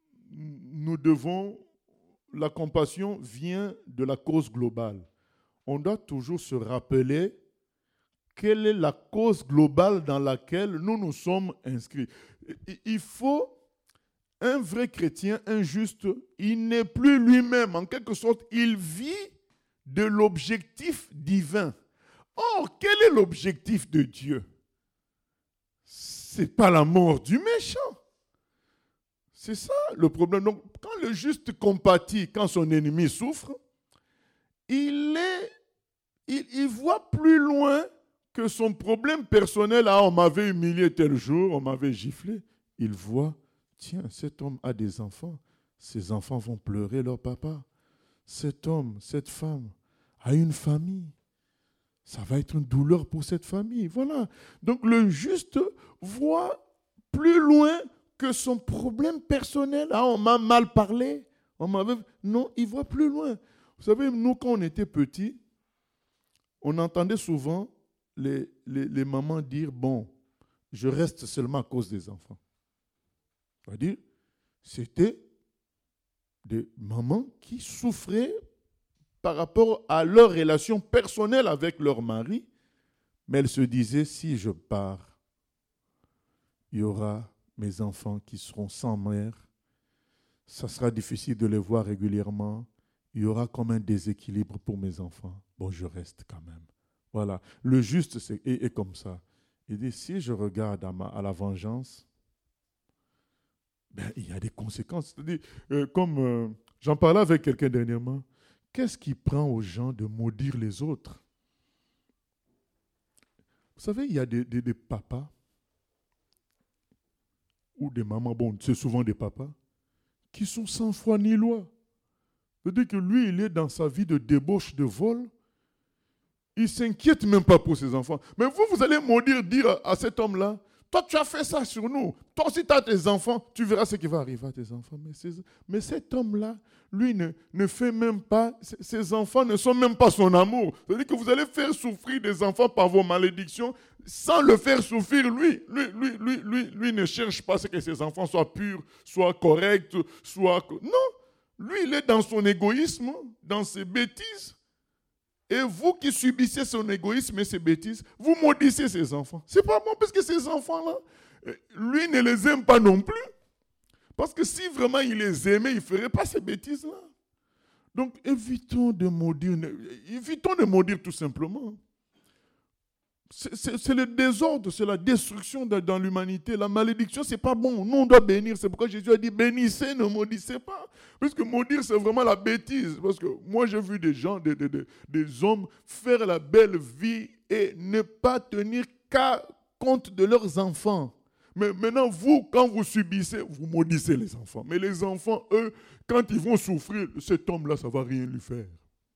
A: la compassion vient de la cause globale. On doit toujours se rappeler quelle est la cause globale dans laquelle nous nous sommes inscrits. Il faut un vrai chrétien, un juste, il n'est plus lui-même. En quelque sorte, il vit de l'objectif divin. Or, quel est l'objectif de Dieu? Ce n'est pas la mort du méchant. C'est ça le problème. Donc, quand le juste compatit, quand son ennemi souffre, il voit plus loin que son problème personnel. On m'avait humilié tel jour, on m'avait giflé. Il voit, tiens, cet homme a des enfants. Ses enfants vont pleurer leur papa. Cet homme, cette femme a une famille. Ça va être une douleur pour cette famille. Voilà. Donc le juste voit plus loin que son problème personnel. On m'a mal parlé. Non, il voit plus loin. Vous savez, nous, quand on était petits, on entendait souvent les mamans dire, je reste seulement à cause des enfants. C'est-à-dire, c'était des mamans qui souffraient par rapport à leur relation personnelle avec leur mari, mais elles se disaient, si je pars, il y aura mes enfants qui seront sans mère, ça sera difficile de les voir régulièrement, il y aura comme un déséquilibre pour mes enfants. Je reste quand même. Voilà, le juste est comme ça. Il dit, si je regarde à la vengeance, il y a des conséquences. C'est-à-dire, comme j'en parlais avec quelqu'un dernièrement, qu'est-ce qui prend aux gens de maudire les autres? Vous savez, il y a des papas ou des mamans, c'est souvent des papas, qui sont sans foi ni loi. C'est-à-dire que lui, il est dans sa vie de débauche, de vol. Il ne s'inquiète même pas pour ses enfants. Mais vous allez maudire, dire à cet homme-là, toi, tu as fait ça sur nous. Toi aussi, tu as tes enfants. Tu verras ce qui va arriver à tes enfants. Mais cet homme-là, lui, ne fait même pas, ses enfants ne sont même pas son amour. C'est-à-dire que vous allez faire souffrir des enfants par vos malédictions sans le faire souffrir, lui. Lui ne cherche pas à ce que ses enfants soient purs, soient corrects, soient... Non, lui, il est dans son égoïsme, dans ses bêtises. Et vous qui subissez son égoïsme et ses bêtises, vous maudissez ses enfants. C'est pas bon parce que ces enfants-là, lui ne les aime pas non plus. Parce que si vraiment il les aimait, il ne ferait pas ces bêtises-là. Donc évitons de maudire tout simplement. C'est le désordre, c'est la destruction dans l'humanité. La malédiction, ce n'est pas bon. Nous, on doit bénir. C'est pourquoi Jésus a dit, bénissez, ne maudissez pas. Parce que maudire, c'est vraiment la bêtise. Parce que moi, j'ai vu des gens, des hommes faire la belle vie et ne pas tenir compte de leurs enfants. Mais maintenant, vous, quand vous subissez, vous maudissez les enfants. Mais les enfants, eux, quand ils vont souffrir, cet homme-là, ça ne va rien lui faire.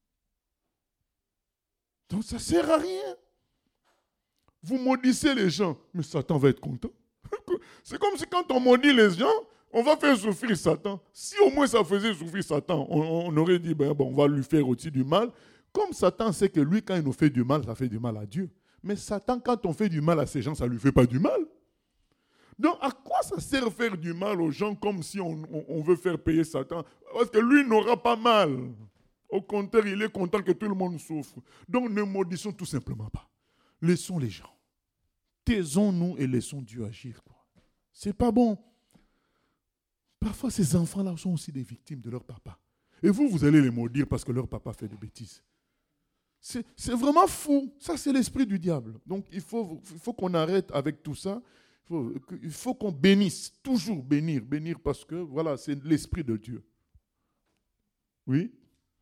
A: Donc, ça ne sert à rien. Vous maudissez les gens, mais Satan va être content. C'est comme si quand on maudit les gens, on va faire souffrir Satan. Si au moins ça faisait souffrir Satan, on aurait dit, on va lui faire aussi du mal. Comme Satan sait que lui, quand il nous fait du mal, ça fait du mal à Dieu. Mais Satan, quand on fait du mal à ces gens, ça ne lui fait pas du mal. Donc, à quoi ça sert de faire du mal aux gens comme si on veut faire payer Satan? Parce que lui n'aura pas mal. Au contraire, il est content que tout le monde souffre. Donc, ne maudissons tout simplement pas. Laissons les gens. Taisons-nous et laissons Dieu agir. C'est pas bon. Parfois, ces enfants-là sont aussi des victimes de leur papa. Et vous allez les maudire parce que leur papa fait des bêtises. C'est vraiment fou. Ça, c'est l'esprit du diable. Donc, il faut qu'on arrête avec tout ça. Il faut qu'on bénisse, toujours bénir parce que, voilà, c'est l'esprit de Dieu. Oui?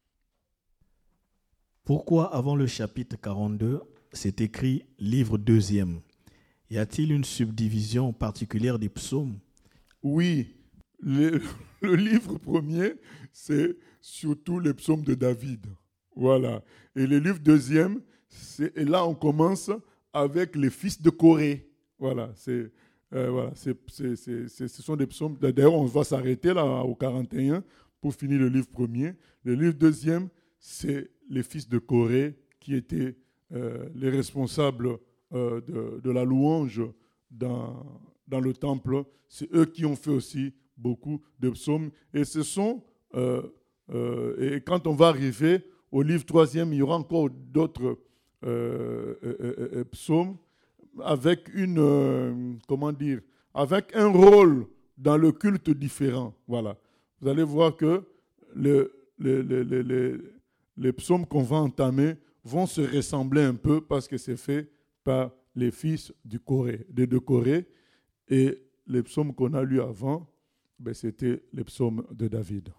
C: Pourquoi avant le chapitre 42, c'est écrit livre 2e? Y a-t-il une subdivision particulière des psaumes?
A: Oui. Le livre premier, c'est surtout les psaumes de David. Voilà. Et le livre 2e, et là on commence avec les fils de Corée. Voilà. Ce sont des psaumes. D'ailleurs, on va s'arrêter là au 41 pour finir le livre premier. Le livre 2e, c'est les fils de Corée qui étaient les responsables de la louange dans le temple. C'est eux qui ont fait aussi beaucoup de psaumes. Et ce sont, et quand on va arriver au livre 3e, il y aura encore d'autres psaumes avec avec un rôle dans le culte différent. Voilà. Vous allez voir que les psaumes qu'on va entamer vont se ressembler un peu parce que c'est fait par les fils de Corée. Et les psaumes qu'on a lus avant, c'était les psaumes de David.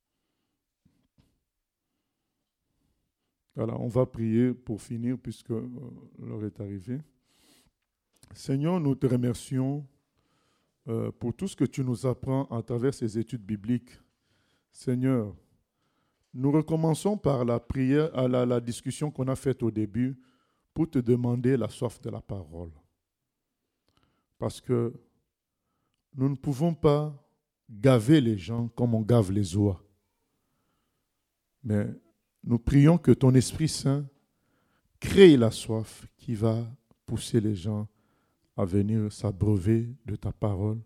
A: Voilà, on va prier pour finir puisque l'heure est arrivée. Seigneur, nous te remercions pour tout ce que tu nous apprends à travers ces études bibliques. Seigneur, nous recommençons par la prière, la discussion qu'on a faite au début pour te demander la soif de la parole. Parce que nous ne pouvons pas gaver les gens comme on gave les oies. Mais nous prions que ton Esprit Saint crée la soif qui va pousser les gens à venir s'abreuver de ta parole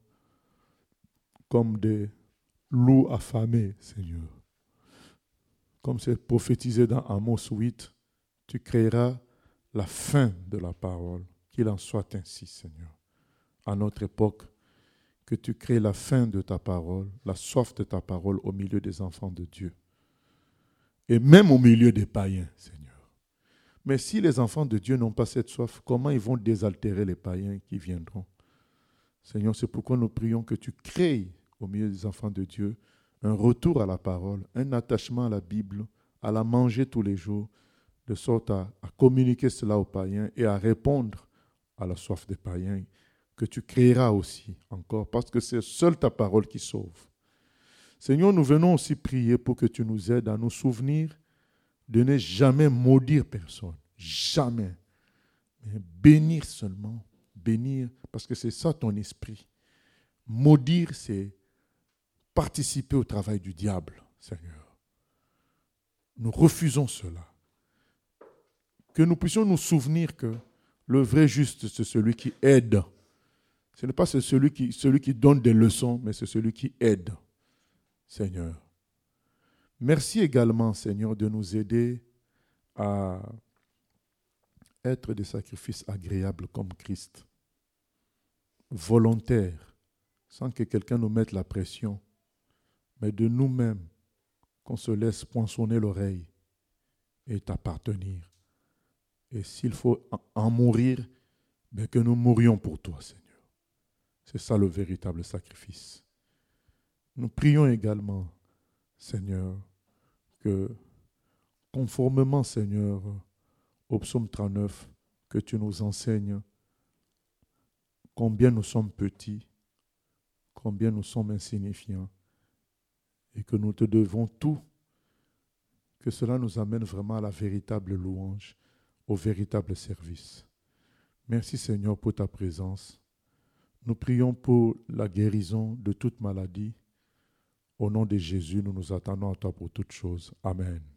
A: comme des loups affamés, Seigneur. Comme c'est prophétisé dans Amos 8, tu créeras la faim de la parole. Qu'il en soit ainsi, Seigneur. À notre époque, que tu crées la faim de ta parole, la soif de ta parole au milieu des enfants de Dieu. Et même au milieu des païens, Seigneur. Mais si les enfants de Dieu n'ont pas cette soif, comment ils vont désaltérer les païens qui viendront? Seigneur, c'est pourquoi nous prions que tu crées au milieu des enfants de Dieu un retour à la parole, un attachement à la Bible, à la manger tous les jours, de sorte à communiquer cela aux païens et à répondre à la soif des païens que tu créeras aussi encore, parce que c'est seule ta parole qui sauve. Seigneur, nous venons aussi prier pour que tu nous aides à nous souvenir de ne jamais maudire personne, jamais, mais bénir seulement, bénir, parce que c'est ça ton esprit. Maudire, c'est participer au travail du diable, Seigneur. Nous refusons cela. Que nous puissions nous souvenir que le vrai juste, c'est celui qui aide. Ce n'est pas celui qui donne des leçons, mais c'est celui qui aide, Seigneur. Merci également, Seigneur, de nous aider à être des sacrifices agréables comme Christ, volontaires, sans que quelqu'un nous mette la pression, mais de nous-mêmes, qu'on se laisse poinçonner l'oreille et t'appartenir. Et s'il faut en mourir, ben que nous mourions pour toi, Seigneur. C'est ça le véritable sacrifice. Nous prions également, Seigneur, que conformément, Seigneur, au psaume 39, que tu nous enseignes combien nous sommes petits, combien nous sommes insignifiants, et que nous te devons tout, que cela nous amène vraiment à la véritable louange, au véritable service. Merci Seigneur pour ta présence. Nous prions pour la guérison de toute maladie. Au nom de Jésus, nous nous attendons à toi pour toutes choses. Amen.